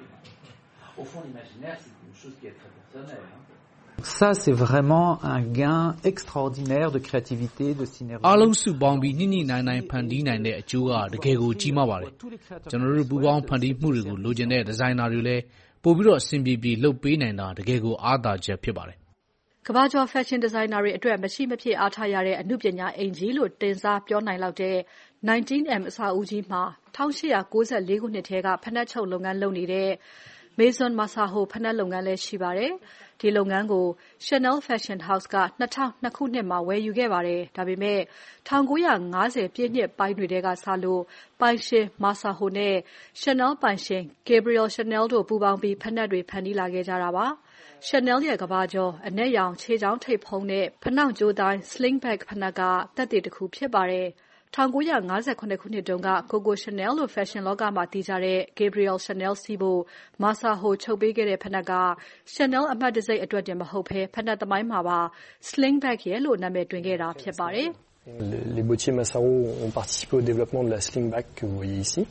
[SPEAKER 25] Au fond, l'imaginaire, c'est une chose qui est très personnelle. Ça, c'est vraiment un gain extraordinaire de créativité, de synergie.
[SPEAKER 8] အားလုံးစုပေါင်းပြီးညှိညှိနှိုင်းနှိုင်းဖန်တီးနိုင်တဲ့အကျိုးကတကယ်ကိုကြီးမားပါတယ်ကျွန်တော်တို့ပူပေါင်းဖန်တီးမှုတွေကိုလိုချင်တဲ့ဒီဇိုင်နာတွေလည်းပို့ပြီးတော့အဆင်ပြေပြေလုပ်ပေးနိုင်တာတကယ်ကိုအားသာချက်ဖြစ်ပါတယ်
[SPEAKER 9] ကမ္ဘာကျော် fashion designer တွေအတွက်မရှိမဖြစ်အားထားရတဲ့အမှုပညာအင်ဂျီလို့တင်စားပြောနိုင်လောက်တဲ့ 19M အဆောက်အဦကြီးမှာ1894ခုနှစ်ထဲကဖက်နှက်ချုပ်လုပ်ငန်းလုပ်နေတဲ့ Maison Massaho ဖက်နှက်လုပ်ငန်းလည်းရှိပါတယ်။ဒီလုပ်ငန်းကို Chanel Fashion House က2002ခုနှစ်မှာဝယ်ယူခဲ့ပါတယ်။ဒါပေမဲ့1950ပြည့်နှစ်ပိုင်းတွေထဲကစလို့ပိုင်ရှင် Massaho နဲ့ Chanel ပိုင်ရှင် Gabriel Chanel တို့ပူးပေါင်းပြီးဖက်နှက်တွေဖန်တီးလာခဲ့ကြတာပါ။ Chanel ရဲ့ကမ္ဘာကျော်အနက်ရောင်ခြေချောင်းထိပ်ဖုံးတဲ့ဖနှောင့်ကြိုးတိုင်း slingback ဖနက်ကသက်သေတစ်ခုဖြစ်ပါတယ်။1958ခုနှစ်တုန်းက Coco Chanel လို့ fashion လောကမှာသိကြတဲ့ Gabriel Chanel စီးဖို့ Massaho ချုပ်ပေးခဲ့တဲ့ဖနက်က Chanel အမှတ်တံဆိပ်အတွက်တင်မဟုတ်ဘဲဖနက်သမိုင်းမှာပါ slingback ရဲ့လို့နာမည်တွင်ခဲ့တာဖြစ်ပါတယ်
[SPEAKER 7] Les bottiers Massaho ont participé au développement de la slingback que vous voyez ici.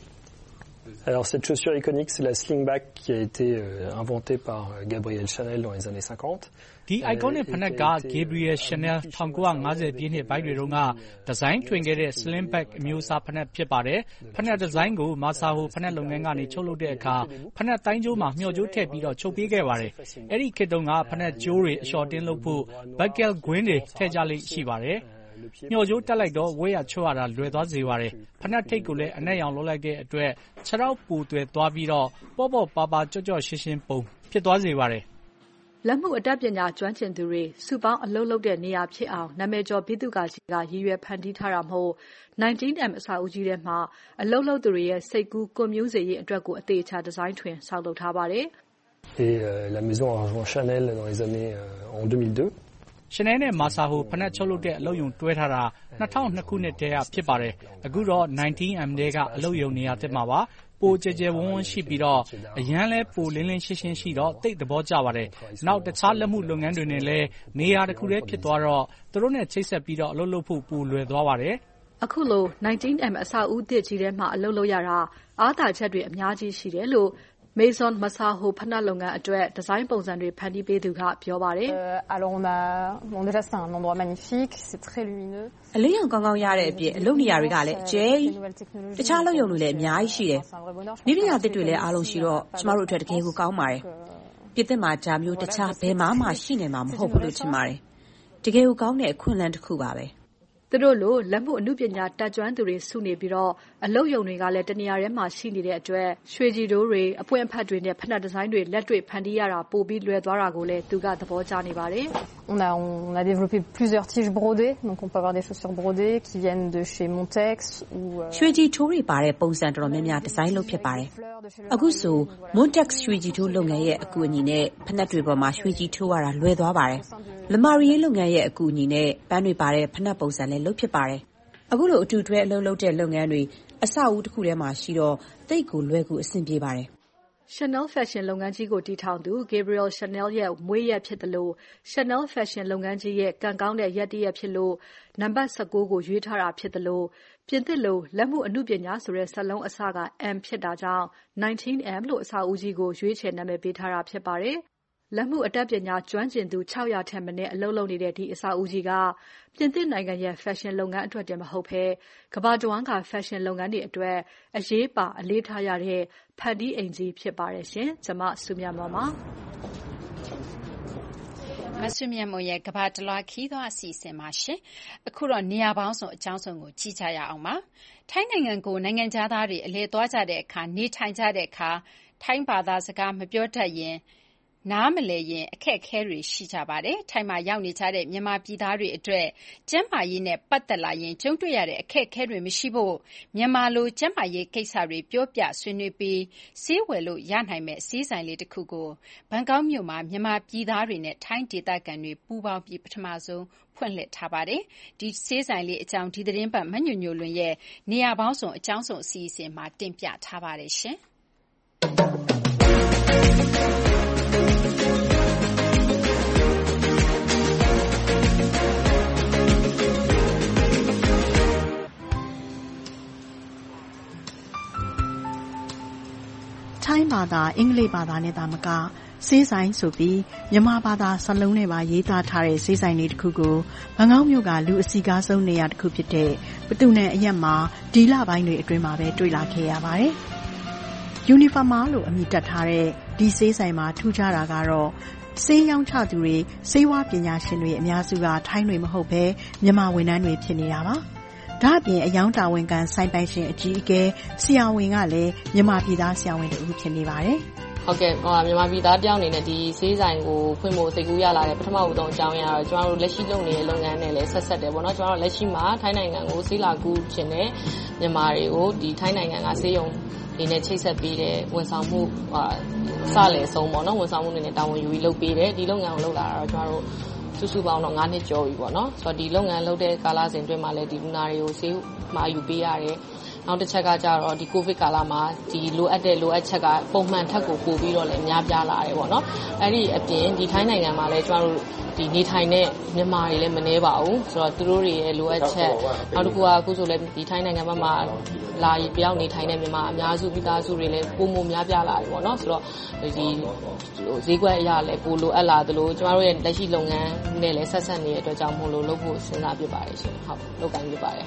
[SPEAKER 7] Alors cette chaussure iconique, c'est la slingback qui a été inventée par Gabriel Chanel dans les années 50.
[SPEAKER 1] ဒီ iconic ဖနက်က Gabriel Chanel 1950ပြည့်နှစ်ပိုင်းတွေတုန်းကဒီဇိုင်းထွင်ခဲ့တဲ့ slingback အမျိုးအစားဖနက်ဖြစ်ပါတယ်။ဖနက်ဒီဇိုင်းကို Massaho ဖနက်လုပ်ငန်းကနေချုပ်လုပ်တဲ့အခါဖနက်တိုင်းကျိုးမှာမျှော်ကြိုးထည့်ပြီးတော့ချုပ်ပေးခဲ့ပါတယ်။အဲ့ဒီခေတ်တုန်းကဖနက်ကျိုးတွေအလျှော်တင်းလုပ်ဖို့ buckle ကွင်းတွေထည့်ကြလိမ့်ရှိပါတယ်။မျှော်ကြိုးတက်လိုက်တော့ဝဲရချွတ်ရတာလွယ်သွားစေပါတယ်။ဖနက်ထိပ်ကိုလည်းအနက်ရောင်လုပ်လိုက်တဲ့အတွက်ခြေထောက်ပူသွဲသွားပြီးတော့ပေါ့ပေါ့ပါပါကြော့ကြော့ရှင်းရှင်းပုံဖြစ်သွားစေပါတယ်
[SPEAKER 9] လက်မှုအတတ်ပညာကျွမ်းကျင်သူတွေစုပေါင်းအလုပ်လုပ်တဲ့နေရာဖြစ်အောင်နာမည်ကျော်ဘိသုကာကြီးကရည်ရွယ်ဖန်တီးထားတာမဟုတ် 19M အဆောက်အဦကြီးထဲမှာအလုပ်လုပ်သူတွေရဲ့စိတ်ကူးကွန်မြူးစေရေးအတွက်ကိုအသေးချာဒီဇိုင်းထွင်ဆောက်လုပ်ထားပါတယ်
[SPEAKER 7] Et la maison a rejoint Chanel dans les années en 2002.
[SPEAKER 1] Chanel နဲ့ Massaho ဖနက်ချုပ်လုပ်တဲ့အလုပ်ယုံတွဲထားတာ2002ခုနှစ်တည်းကဖြစ်ပါတယ်အခုတော့ 19M တဲကအလုပ်ယုံနေရာတက်မှာပါပိုကြဲကြဲဝန်းဝန်းရှိပြီးတော့အရန်လဲပိုလင်းလင်းရှင်းရှင်းရှိတော့တိတ်သဘောကျပါတယ်နောက်တခြားလက်မှုလုပ်ငန်းတွေနဲ့လည်းနေရာတစ်ခုတည်းဖြစ်သွားတော့သူတို့နဲ့ချိတ်ဆက်ပြီးတော့အလုပ်လုပ်ဖို့ပိုလွယ်သွားပါတယ်
[SPEAKER 9] အခုလို 19M အဆောက်အဦသစ်ကြီးထဲမှာအလုပ်လုပ်ရတာအားသာချက်တွေအများကြီးရှိတယ်လို့Maison Massaho ဖနက်လုပ်ငန်းအတွက်ဒီဇိုင်းပုံစံတွေဖန်တီးပေးသူကပြောပါတယ်
[SPEAKER 10] Alors bon déjà c'est un endroit magnifique, c'est très lumineux.
[SPEAKER 11] အလင်းရောင်ကောင်းကောင်းရတဲ့အပြင်အလုပ်နေရာတွေကလည်းအကျယ်တခြားအလုပ်ရုံတွေလည်းအများကြီးရှိတယ်။နေရာသစ်တွေလည်းအားလုံးရှိတော့ကျမတို့အတွက်တကယ်ကိုကောင်းပါတယ်။ပြည်သစ်မှာဒါမျိုးတခြားဘယ်မှရှိနေမှာမဟုတ်ဘူးလို့ထင်ပါတယ်။တကယ်ကိုကောင်းတဲ့အခွင့်အလမ်းတစ်ခုပါပဲ။
[SPEAKER 9] သူတို့လိုလက်မှုအမှုပညာတတ်ကျွမ်းသူတွေစုနေပြီးတော့အလုပ်ရုံတွေကလည်းတနေရာထဲမှာရှိနေတဲ့အတွက်ရွှေကြည်တိုးတွေအပွင့်အဖတ်တွေနဲ့ဖက်နှက်ဒီဇိုင်းတွေလက်တွေ့ဖန်တီးရတာပိုပြီးလွယ်သွားတာကိုလည်းသူကသဘောကျနေပါတယ်
[SPEAKER 10] On a développé plusieurs tiges brodées, donc on peut avoir des chaussures brodées qui viennent de chez Montex ou
[SPEAKER 11] ရွှေကြည်တိုးတွေပါတဲ့ပုံစံတော်များများဒီဇိုင်းလုပ်ဖြစ်ပါတယ်။အခုဆို Montex ရွှေကြည်တိုးလုပ်ငန်းရဲ့အကူအညီနဲ့ဖက်နှက်တွေပေါ်မှာရွှေကြည်ထိုးရတာလွယ်သွားပါတယ်။လမာရီယေလုပ်ငန်းရဲ့အကူအညီနဲ့ပန်းတွေပါတဲ့ဖက်နှက်ပုံစံလည်းလုပ်ဖြစ်ပါတယ်။အခုလိုအတူတွဲအလုပ်လုပ်တဲ့လုပ်ငန်းတွေအဆောက်အဦတစ်ခုထဲမှာရှိတော့တိတ်ကိုလွယ်ကူအဆင်ပြေပါတယ်။
[SPEAKER 9] Chanel Fashion လုပ်ငန်းကြီးကိုတည်ထောင်သူ Gabriel Chanel ရဲ့မွေးရက်ဖြစ်တယ်လို့ Chanel Fashion လုပ်ငန်းကြီးရဲ့ကံကောင်းတဲ့ရက်တရက်ဖြစ်လို့နံပါတ်19ကိုရွေးထားတာဖြစ်တယ်လို့ပြင်သစ်လိုလက်မှုအမှုပညာဆိုတဲ့စက်လုံးအစက M ဖြစ်တာကြောင့် 19M လို့အဆောက်အဦကြီးကိုရွေးချယ်နာမည်ပေးထားတာဖြစ်ပါတယ်။လက်မှုအတတ်ပညာကျွမ်းကျင်သူ600ထက်မနည်းအလုပ်လုပ်နေတဲ့ဒီအဆောက်အဦကြီးကပြင်သစ်နိုင်ငံရဲ့ fashion လုပ်ငန်းအတွက်တင်မဟုတ်ဘဲကမ္ဘာတဝန်းက fashion လုပ်ငန်းတွေအတွက်အရေးပါအလေးထားရတဲ့ဖန်တီးအိမ်ကြီးဖြစ်ပါတယ်ရှင်။ကျွန်မစုမြတ်မော်ပါ
[SPEAKER 2] မဆုမြတ်မွန်ရဲ့ကဘာတလွားခီးသွားအစီအစဉ်မှာရှင်အခုတော့နေရာပေါင်းစုံအကြောင်းစုံကိုကြည့်ကြရအောင်ပါထိုင်းနိုင်ငံကိုနိုင်ငံသားတွေအလဲသွားကြတဲ့အခါနေထိုင်ကြတဲ့အခါထိုင်းဘာသာစကားမပြောတတ်ရင်နားမလည်ရင်အခက်အခဲတွေရှိကြပါတယ်ထိုင်းမှာရောက်နေကြတဲ့မြန်မာပြည်သားတွေအတွက်ကျန်းမာရေးနဲ့ပတ်သက်လာရင်ကြုံတွေ့ရတဲ့အခက်အခဲတွေမရှိဖို့မြန်မာလိုကျန်းမာရေးကိစ္စတွေပြောပြဆွေးနွေးပြီးဆေးဝယ်လို့ရနိုင်မဲ့ဆေးဆိုင်လေးတစ်ခုကိုဘန်ကောက်မြို့မှာမြန်မာပြည်သားတွေနဲ့ထိုင်းဒေသခံတွေပူးပေါင်းပြီးပထမဆုံးဖွင့်လှစ်ထားပါတယ်ဒီဆေးဆိုင်လေးအကြောင်းဒီသတင်းပတ်မညွညွလွင်ရဲ့နေရာပေါင်းစုံအကြောင်းစုံအစီအစဉ်မှာတင်ပြထားပါတယ်ရှင်
[SPEAKER 3] ထိုင်းဘာသာအင်္ဂလိပ်ဘာသာနဲ့သာမကဆေးဆိုင်ဆိုပြီးမြန်မာဘာသာစာလုံးနဲ့ပါရေးသားထားတဲ့ဆေးဆိုင်လေးတစ်ခုကိုဘန်ကောက်မြို့ကလူအစည်းကားဆုံးနေရာတစ်ခုဖြစ်တဲ့ပတူနယ်အရက်မှာဒီလပိုင်းတွေအတွင်းမှာပဲတွေ့လာခဲ့ရပါတယ်။ Unifarma လို့အမည်တပ်ထားတဲ့ဒီဆေးဆိုင်မှာထူးခြားတာကတော့ဆေးရောင်းချသူတွေဆေးဝါးပညာရှင်တွေအများစုကထိုင်းတွေမဟုတ်ဘဲမြန်မာဝန်ထမ်းတွေဖြစ်နေတာပါ။ဒါ့အပြင်အယောင်တာဝန်ခံဆိုင်ပိုင်ရှင်အကြီးအကဲဆရာဝန်ကလည်းမြန်မာပြည်သားဆရာဝန်တူဖြစ်နေပါတယ်
[SPEAKER 13] ။ဟုတ်ကဲ့မြန်မာပြည်သားတယောက်အနေနဲ့ဒီဆေးဆိုင်ကိုဖွင့်ဖို့စိတ်ကူးရလာတဲ့ပထမဦးဆုံးအကြောင်းအရာတော့ကျွန်တော်တို့လက်ရှိလုပ်နေတဲ့လုပ်ငန်းနဲ့လည်းဆက်တယ်ပေါ့နော်ကျွန်တော်တို့လက်ရှိမှာထိုင်းနိုင်ငံကိုဆေးလာကူဖြစ်နေမြန်မာတွေကိုဒီထိုင်းနိုင်ငံကဆေးရုံဒီနဲ့ချိတ်ဆက်ပေးတဲ့ဝန်ဆောင်မှုစလည်ဆုံးပေါ့နော်ဝန်ဆောင်မှုတွေနဲ့တာဝန်ယူပြီးလုပ်ပေးတယ်ဒီလုပ်ငန်းကိုလုပ်လာတာတော့ကျွန်တော်တို့စုစုပေါင်းတော့9နှစ်ကျော်ပြီပေါ့နော်ဆိုတော့ဒီလုပ်ငန်းလုပ်တဲ့ကာလစဉ်အတွင်းမှာလည်းဒီလူနာတွေကိုဆေးမှာယူပေးရတယ်နောက်တစ်ချက်ကကြတော့ဒီကိုဗစ်ကာလမှာဒီလိုအပ်ချက်ကပုံမှန်ထက်ကိုပို့ပြီးတော့လည်းများပြားလာတယ်ပေါ့နော်အဲ့ဒီအပြင်ဒီထိုင်းနိုင်ငံမှာလည်းကျွန်တော်တို့ဒီနေထိုင်တဲ့မြန်မာတွေလည်းမနှဲပါဘူးဆိုတော့သူတို့တွေရဲ့လိုအပ်ချက်နောက်တစ်ခုကအခုဆိုလည်းဒီထိုင်းနိုင်ငံမှာလာပြောင်းနေထိုင်တဲ့မြန်မာအများစုမိသားစုတွေလည်းပုံမများပြားလာပြီပေါ့နော်ဆိုတော့ဒီဈေးကွက်အရာလည်းပိုလိုအပ်လာသလိုကျွန်တော်တို့ရဲ့လက်ရှိလုပ်ငန်းနဲ့လည်းဆက်နေတဲ့အတွက်ကြောင့်မို့လို့လုပ်ဖို့စဉ်းစားဖြစ်ပါတယ်ရှင်ဟုတ်လုပ်ကိုင်ဖြစ်ပါတယ်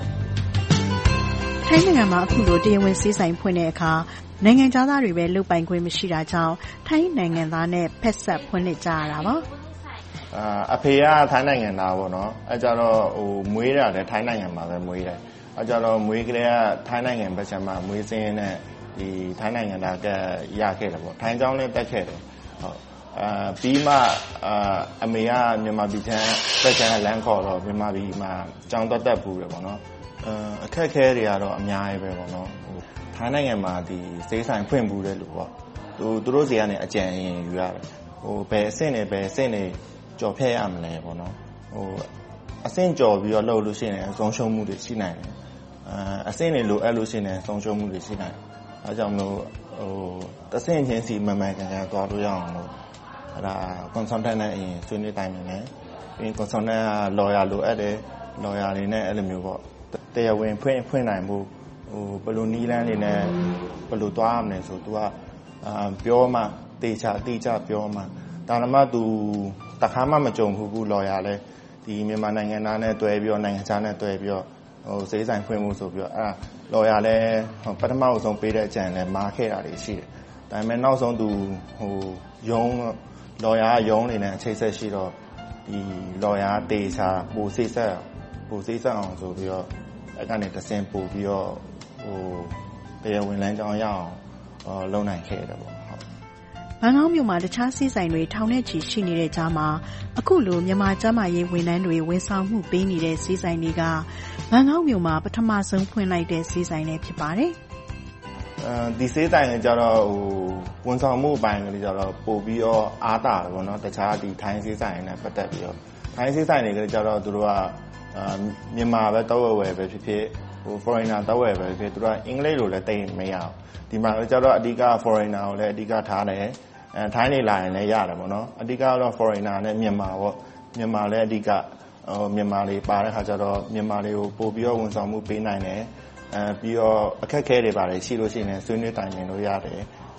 [SPEAKER 3] ထိုင်းနိုင်ငံမှာအခုလိုတရားဝင်ဆေးဆိုင်ဖွင့်တဲ့အခါနိုင်ငံသားတွေပဲလုပ်ပိုင်ခွင့်မရှိတာကြောင့်ထိုင်းနိုင်ငံသားနဲ့ဖက်ဆက်ဖွင့်လှစ်ကြရတာပါ
[SPEAKER 21] အဖေကထိုင်းနိုင်ငံသားပေါ့နော်အဲကြတော့မွေးတာလည်းထိုင်းနိုင်ငံမှာပဲမွေးတယ်အဲကြတော့မွေးကလေးကထိုင်းနိုင်ငံဘက်ချက်မှာမွေးစင်းနဲ့ဒီထိုင်းနိုင်ငံသားကရခဲ့တယ်ပေါ့ထိုင်းကျောင်းနဲ့တက်ခဲ့တယ်ဟုတ်ပြီးမှအမေကမြန်မာပြည်ချမ်းတက်ချမ်းလမ်းခေါ်တော့မြန်မာပြည်မှာကျောင်းတက်ဘူးတယ်ပေါ့နော်အခက်ခဲတွေကတော့အများကြီးပဲပေါ့နော်ထိုင်းနိုင်ငံမှာဒီစေးဆိုင်ဖွင့်ဘူးတဲ့လူပေါ့သူတို့စီကနေအကြံအရင်ယူရတယ်ဘယ်အဆင့်နေကြော်ဖြတ်ရမလဲပေါ့နော်အဆင့်ကြော်ပြီးတော့လုပ်လို့ရှိရင်ဆုံးရှုံးမှုတွေရှိနိုင်တယ်အဆင့်တွေလိုအပ်လို့ရှိရင်ဆုံးရှုံးမှုတွေရှိနိုင်တယ်အဲကြောင့်မလို့တစ်ဆင့်ချင်းစီမှန်မှန်ကန်ကန်သွားလို့ရအောင်လို့အဲ့ဒါ consultant နဲ့အရင်ဆွေးနွေးတိုင်ပင်တယ်ပြီး consultant က lawyer လိုအပ်တယ် lawyer တွေနဲ့အဲ့လိုမျိုးပေါ့တရားဝင်ဖွင့်နိုင်မှုဘယ်လိုနီးလန်းတွေနဲ့ဘယ်လိုသွားရမလဲဆိုသူကပြောမှတေချာတိကျပြောမှဒါမှမဟုတ်သူတခါမှမကြုံဘူး lawyer လဲဒီမြန်မာနိုင်ငံသားနဲ့တွဲပြီးတော့နိုင်ငံခြားနဲ့တွဲပြီးတော့စေးဆိုင်ဖွင့်မှုဆိုပြီးတော့အဲ့ lawyer လဲပထမဆုံးပေးတဲ့အကြံလဲမားခဲ့တာတွေရှိတယ်ဒါပေမဲ့နောက်ဆုံးသူရုံး lawyer ရုံးနေနဲ့အခြေဆက်ရှိတော့ဒီ lawyer တေချာပိုစိတ်ဆက်အောင်ဆိုပြီးတော့အဲ့ကနေတဆင်ပို့ပြီးတော့တရားဝင်လမ်းကြောင်းရအောင်လုပ်နိုင်ခဲ့တယ်ပေါ့ဟုတ်
[SPEAKER 3] ဘန်ကောက်မြို့မှာတခြားဆေးဆိုင်တွေထောင်နဲ့ချီရှိနေတဲ့ကြားမှာအခုလိုမြန်မာကျန်းမာရေးဝန်ထမ်းတွေဝန်ဆောင်မှုပေးနေတဲ့ဆေးဆိုင်တွေကဘန်ကောက်မြို့မှာပထမဆုံးဖွင့်လိုက်တဲ့ဆေးဆိုင်လေးဖြစ်ပါတယ်
[SPEAKER 21] ဒီဆေးဆိုင်ကကြတော့ဝန်ဆောင်မှုအပိုင်းကလေးကြတော့ပို့ပြီးတော့အားတာတယ်ပေါ့နော်တခြားဒီထိုင်းဆေးဆိုင်နဲ့ပတ်သက်ပြီးတော့ထိုင်းဆေးဆိုင်တွေကကြတော့သူတို့ကမြန်မာပဲတောက်ဝယ်ပဲဖြစ်ဖြစ်foreigner တောက်ဝယ်ပဲဖြစ်သူတို့ကအင်္ဂလိပ်လိုလည်းတိတ်မရအောင်ဒီမှာကျတော့အဓိက foreigner ကိုလည်းအဓိကထားတယ်ထိုင်းနေလာရင်လည်းရတယ်ပေါ့နော်အဓိကတော့ foreigner နဲ့မြန်မာပေါ့မြန်မာလည်းအဓိကမြန်မာတွေပါတဲ့ခါကျတော့မြန်မာတွေကိုပို့ပြီးတော့ဝန်ဆောင်မှုပေးနိုင်တယ်ပြီးတော့အခက်ခဲတွေပါတယ်ရှိလို့ရှိရင်ဆွေးနွေးတိုင်ပင်လို့ရတယ်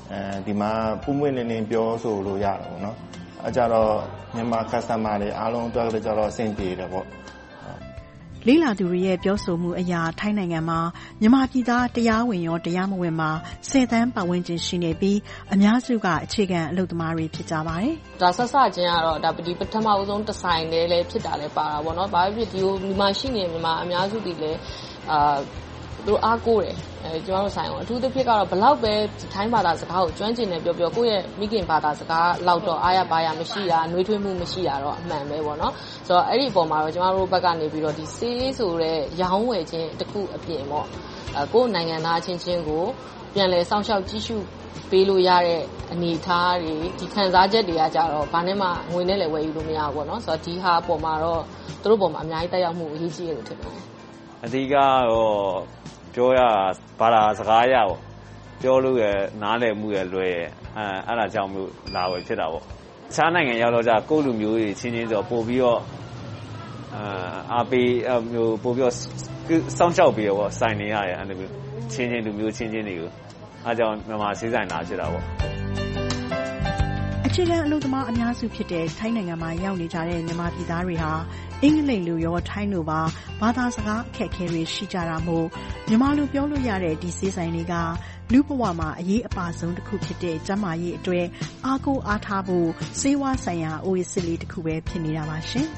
[SPEAKER 21] ဒီမှာပုံမှန်လင်းပြောဆိုလို့ရတယ်ပေါ့နော်အဲကြတော့မြန်မာ customer တွေအားလုံးအတွက်လည်းကြတော့အဆင်ပြေတယ်ပေါ့
[SPEAKER 3] လေ့လာသူတွေရဲ့ပြောဆိုမှုအရထိုင်းနိုင်ငံမှာမြန်မာပြည်သားတရားဝင်ရောတရားမဝင်မှာ10 သန်းပတ်ဝန်းကျင်ရှိနေပြီးအများစုကအခြေခံအလုပ်သမားတွေဖြစ်ကြပါတယ်
[SPEAKER 13] ။ဒါဆက်စချင်းကတော့ဒါဒီပထမဦးဆုံးဒီဇိုင်းလေးလည်းဖြစ်တာလည်းပါတာပေါ့နော်။ဘာဖြစ်ဒီမှာရှိနေမြန်မာအများစုတွေလည်းသူတို့အားကိုးတယ်ကျွန်တော်တို့ဆိုင်အောင်အထူးသဖြင့်ကတော့ဘလောက်ပဲထိုင်းဘာသာစကားကိုကျွမ်းကျင်နေပြောကိုယ့်ရဲ့မိခင်ဘာသာစကားလောက်တော့အားရပါရမရှိတာနှွေးထွေးမှုမရှိတာတော့အမှန်ပဲပေါ့နော်ဆိုတော့အဲ့ဒီအပေါ်မှာတော့ကျွန်တော်တို့ဘက်ကနေပြီးတော့ဒီစေးဆိုတဲ့ရောင်းဝယ်ခြင်းတစ်ခုအပြင်ပေါ့ကိုယ့်နိုင်ငံသားချင်းချင်းကိုပြန်လည်စောင့်ရှောက်ကြည့်ရှုပေးလို့ရတဲ့အနေအထားတွေဒီခံစားချက်တွေကကြတော့ဘာနဲ့မှငွေနဲ့လည်းဝယ်ယူလို့မရဘူးပေါ့နော်ဆိုတော့ဒီဟာအပေါ်မှာတော့သူတို့ပေါ်မှာအများကြီးတက်ရောက်မှုအရေးကြီးတယ်လို့ထင်ပါတယ်
[SPEAKER 12] အဓိကတော့ပြောရဘာသာစကားရပေါ့ပြောလို့ရနားလည်မှုရလွယ်အဲ့ဒါကြောင့်မျိုးလာဝယ်ဖြစ်တာပေါ့အခြားနိုင်ငံရောက်တော့ကြကိုယ့်လူမျိုးတွေချင်းချင်းဆိုပို့ပြီးတော့အားပေးမျိုးပို့ပြီးတော့စောင့်ရှောက်ပြီးတော့စိုင်နေရတယ်အဲ့လိုမျိုးချင်းချင်းလူမျိုးချင်းချင်းတွေကိုအားကြောင့်မြန်မာဈေးဆိုင်လာဖြစ်တာပေါ့
[SPEAKER 3] အခြေခံအလုပ်သမားအများစုဖြစ်တဲ့ထိုင်းနိုင်ငံမှာရောက်နေကြတဲ့မြန်မာပြည်သားတွေဟာအင်္ဂလိပ်လိုရောထိုင်းလိုပါဘာသာစကားအခက်အခဲတွေရှိကြတာမို့မြန်မာလိုပြောလို့ရတဲ့ဒီဈေးဆိုင်တွေကလူဘဝမှာအရေးအပါဆုံးတစ်ခုဖြစ်တဲ့ကျန်းမာရေးအတွက်အားကိုးအားထားဖို့စေဝါဆိုင်ရာအိုးစစ်လေးတစ်ခုပဲဖြစ်နေတာပါရှင်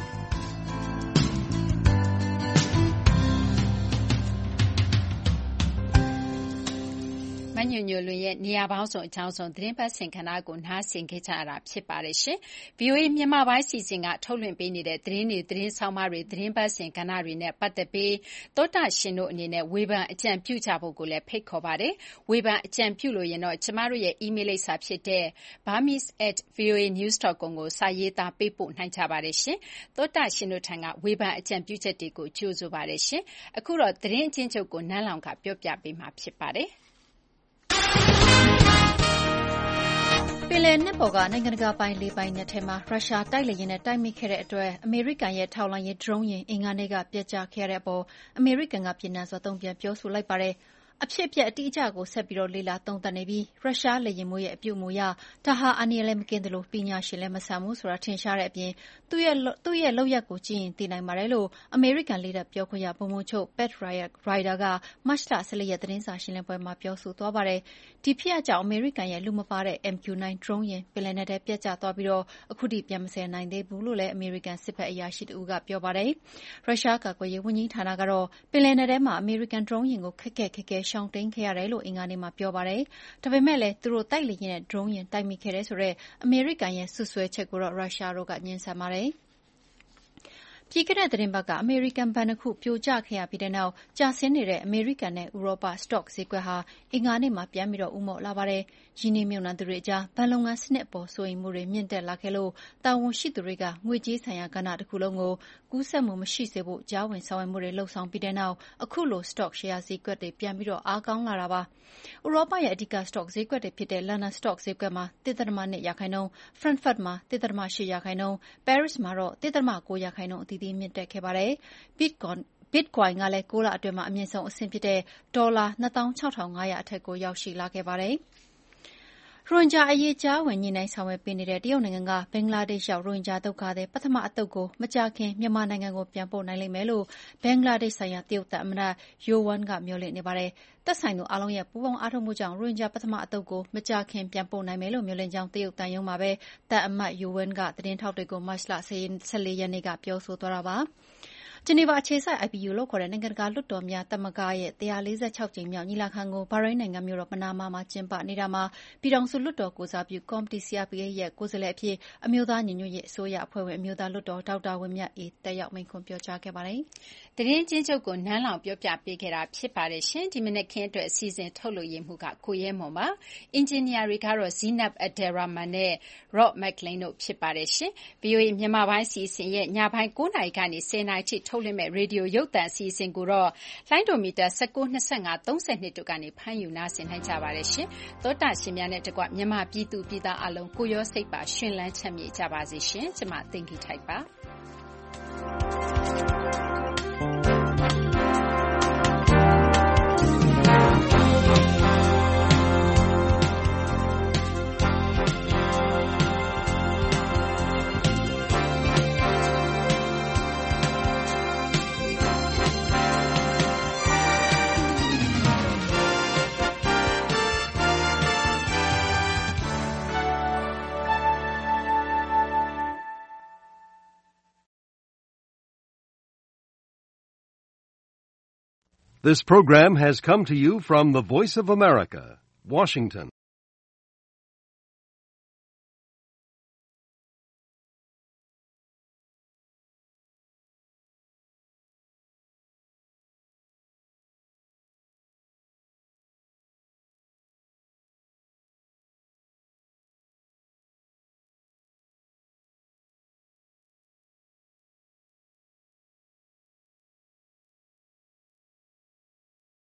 [SPEAKER 2] ညွညွလွင်ရဲ့နေရာပေါင်းစုံအကြောင်းစုံသတင်းပတ်စင်ခဏကိုနားဆင်ခဲ့ကြရတာဖြစ်ပါတယ်ရှင်။ VOA မြန်မာပိုင်းစီစဉ်ကထုတ်လွှင့်ပေးနေတဲ့သတင်းတွေသတင်းဆောင်မတွေသတင်းပတ်စင်ခဏတွေနဲ့ပတ်သက်ပြီးသောတာရှင်တို့အနေနဲ့ဝေဖန်အကြံပြုကြဖို့ကိုလည်းဖိတ်ခေါ်ပါတယ်။ဝေဖန်အကြံပြုလို့ရင်တော့ကျမတို့ရဲ့ email လိပ်စာဖြစ်တဲ့ burmese@voanews.com ကိုစာရေးသားပေးပို့နိုင်ကြပါတယ်ရှင်။သောတာရှင်တို့ထံကဝေဖန်အကြံပြုချက်တွေကိုကြိုဆိုပါတယ်ရှင်။အခုတော့သတင်းအချင်းချုပ်ကိုနန်းလောင်ကပြောပြပေးမှာဖြစ်ပါတယ်။
[SPEAKER 9] ပင်လယ်နက်ပေါ်ကနိုင်ငံတကာပိုင်လေပိုင်နက်ထဲမှာရုရှားတိုက်လေယာဉ်နဲ့တိုက်မိခဲ့တဲ့အတွက်အမေရိကန်ရဲ့ထောက်လှမ်းရေးဒရုန်းယာဉ်အင်္ဂါနေ့ကပျက်ကျခဲ့တဲ့အပေါ်အမေရိကန်ကပြင်းထန်စွာတုံ့ပြန်ပြောဆိုလိုက်ပါတယ်။အဖြစ်အပျက်အတိအကျကိုဆက်ပြီးလေ့လာသုံးသပ်နေပြီးရုရှားလေယာဉ်မှူးရဲ့အပြုအမူအရဒါဟာအန္တရာယ်လည်းမကင်းသလိုပညာရှင်လည်းမဆန်ဘူးဆိုတာထင်ရှားတဲ့အပြင်သူ့ရဲ့လုပ်ရပ်ကိုကြည့်ရင်သိနိုင်ပါတယ်လို့အမေရိကန်လေတပ်ပြောခွင့်ရဗိုလ်မှူးချုပ် Pat Ryder ကမတ်လ14ရက်သတင်းစာရှင်းလင်းပွဲမှာပြောဆိုသွားပါတယ်။ဒီဖြစ်ရပ်ကြောင့်အမေရိကန်ရဲ့လူမပါတဲ့ MQ-9 ဒရုန်းယာဉ်ပင်လယ်နက်ထဲပျက်ကျသွားပြီးအခုထိပြန်မဆယ်နိုင်သေးဘူးလို့လည်းအမေရိကန်စစ်ဘက်အရာရှိတဦးကပြောပါတယ်။ရုရှားကာကွယ်ရေးဝန်ကြီးဌာနကတော့ပင်လယ်နက်ထဲမှာအမေရိကန်ဒရုန်းယာဉ်ကိုခက်ခဲရှောင်တိမ်းခဲ့ရတယ်လို့အင်္ဂါနေ့မှာပြောပါတယ်။ဒါပေမဲ့လည်းသူတို့တိုက်လေယာဉ်နဲ့ဒရုန်းယာဉ်တိုက်မိခဲ့တယ်ဆိုတဲ့အမေရိကန်ရဲ့စွပ်စွဲချက်ကိုတော့ရုရှားတို့ကငြင်းဆန်ပါတယ်။ပြီးခဲ့တဲ့သတင်းပတ်ကအမေရိကန်ဘဏ်နှစ်ခုပြိုကျခဲ့ရပြီးတဲ့နောက်ကျဆင်းနေတဲ့အမေရိကန်နဲ့ဥရောပစတော့ဈေးကွက်ဟာအင်္ဂါနေ့မှာပြန်ပြီးဦးမော့လာပါတယ်။ရင်းနှီးမြှုပ်နှံသူတွေအကြားဘဏ်လုပ်ငန်းစနစ်အပေါ်စိုးရိမ်မှုတွေမြင့်တက်လာခဲ့လို့တာဝန်ရှိသူတွေကငွေကြေးဆိုင်ရာကဏ္ဍတစ်ခုလုံးကိုကူးစက်မှုမရှိစေဖို့ကြားဝင်ဆောင်ရွက်မှုတွေလုပ်ဆောင်ပြီးတဲ့နောက်အခုလိုစတော့ရှယ်ယာဈေးကွက်တွေပြန်ပြီးအားကောင်းလာတာပါ။ဥရောပရဲ့အဓိကစတော့ဈေးကွက်တွေဖြစ်တဲ့လန်ဒန်စတော့ဈေးကွက်မှာ 1.2% Frankfurt မှာ 1.8% Paris မှာတော့ 1.9% အသီးသီးမြင့်တက်ခဲ့ပါတယ်။ Bitcoin ကလည်း9လအတွင်းမှာအမြင့်ဆုံးအဆင့်ဖြစ်တဲ့ဒေါ်လာ 26,500 အထက်ကိုရောက်ရှိလာခဲ့ပါတယ်။ရိုဟင်ဂျာအရေးကြားဝင်ညှိနှိုင်းဆောင်ရွက်ပေးနေတဲ့တရုတ်နိုင်ငံကဘင်္ဂလားဒေ့ရှ်ရောက်ရိုဟင်ဂျာဒုက္ခသည်ပထမအသုတ်ကိုမကြာခင်မြန်မာနိုင်ငံကိုပြန်ပို့နိုင်လိမ့်မယ်လို့ဘင်္ဂလားဒေ့ရှ်ဆိုင်ရာတရုတ်သံအမတ် Yowan ကမျှော်လင့်နေပါတယ်။သက်ဆိုင်သူအားလုံးရဲ့ပူးပေါင်းအားထုတ်မှုကြောင့်ရိုဟင်ဂျာပထမအသုတ်ကိုမကြာခင်ပြန်ပို့နိုင်မယ်လို့မျှော်လင့်ကြောင်းတရုတ်သံရုံးမှာပဲသံအမတ် Yowan ကသတင်းထောက်တွေကိုမတ်လ14ရက်နေ့ကပြောဆိုသွားတာပါ။ဂျနီဗာအခြေစိုက် IPU လို့ခေါ်တဲ့နိုင်ငံတကာလွှတ်တော်များသမဂ္ဂရဲ့146ကြိမ်မြောက်ညီလာခံကိုဘာရိန်းနိုင်ငံမြို့တော်ပနားမားမှာကျင်းပနေတာမှာပြည်ထောင်စုလွှတ်တော်ကိုယ်စားပြုကော်မတီ CRPH ရဲ့ကိုယ်စားလှယ်အဖြစ်အမျိုးသားညီညွတ်ရေးအစိုးရအဖွဲ့ဝင်အမျိုးသားလွှတ်တော်ဒေါက်တာဝင်းမြတ်အေးတက်ရောက်မိန့်ခွန်းပြောကြားခဲ့ပါတယ်
[SPEAKER 2] ။သတင်းချင်းချုပ်ကိုနန်းလောင်ပြောပြပေးခဲ့တာဖြစ်ပါတယ်ရှင်။ဒီမနက်ခင်းအတွက်အစီအစဉ်ထုတ်လွှင့်ရမှုကကိုရဲမွန်ပါ။အင်ဂျင်နီယာတွေကတော့ Zeenab Abdelrahman နဲ့ Rob McLean တို့ဖြစ်ပါတယ်ရှင်။ VOA မြန်မာပိုင်းအစီအစဉ်ရဲ့ညပိုင်း9:00နာရီကနေ10:00နာရီထိထုတ်လွှင့်မဲ့ရေဒီယိုရုပ်သံအစီအစဉ်ကိုတော့လိုင်းဒိုမီတာ19, 25, 32တို့ကနေဖမ်းယူနားဆင်နိုင်ကြပါတယ်ရှင်။သောတာရှင်များနဲ့တကွမြန်မာပြည်သူပြည်သားအလုံးကိုရောစိတ်ပါရှင်လန်းချမ်းမြေ့ကြပါစေရှင်။ကျွန်မသိင်္ဂီထိုက်ပါ။
[SPEAKER 14] This program has come to you from the Voice of America, Washington.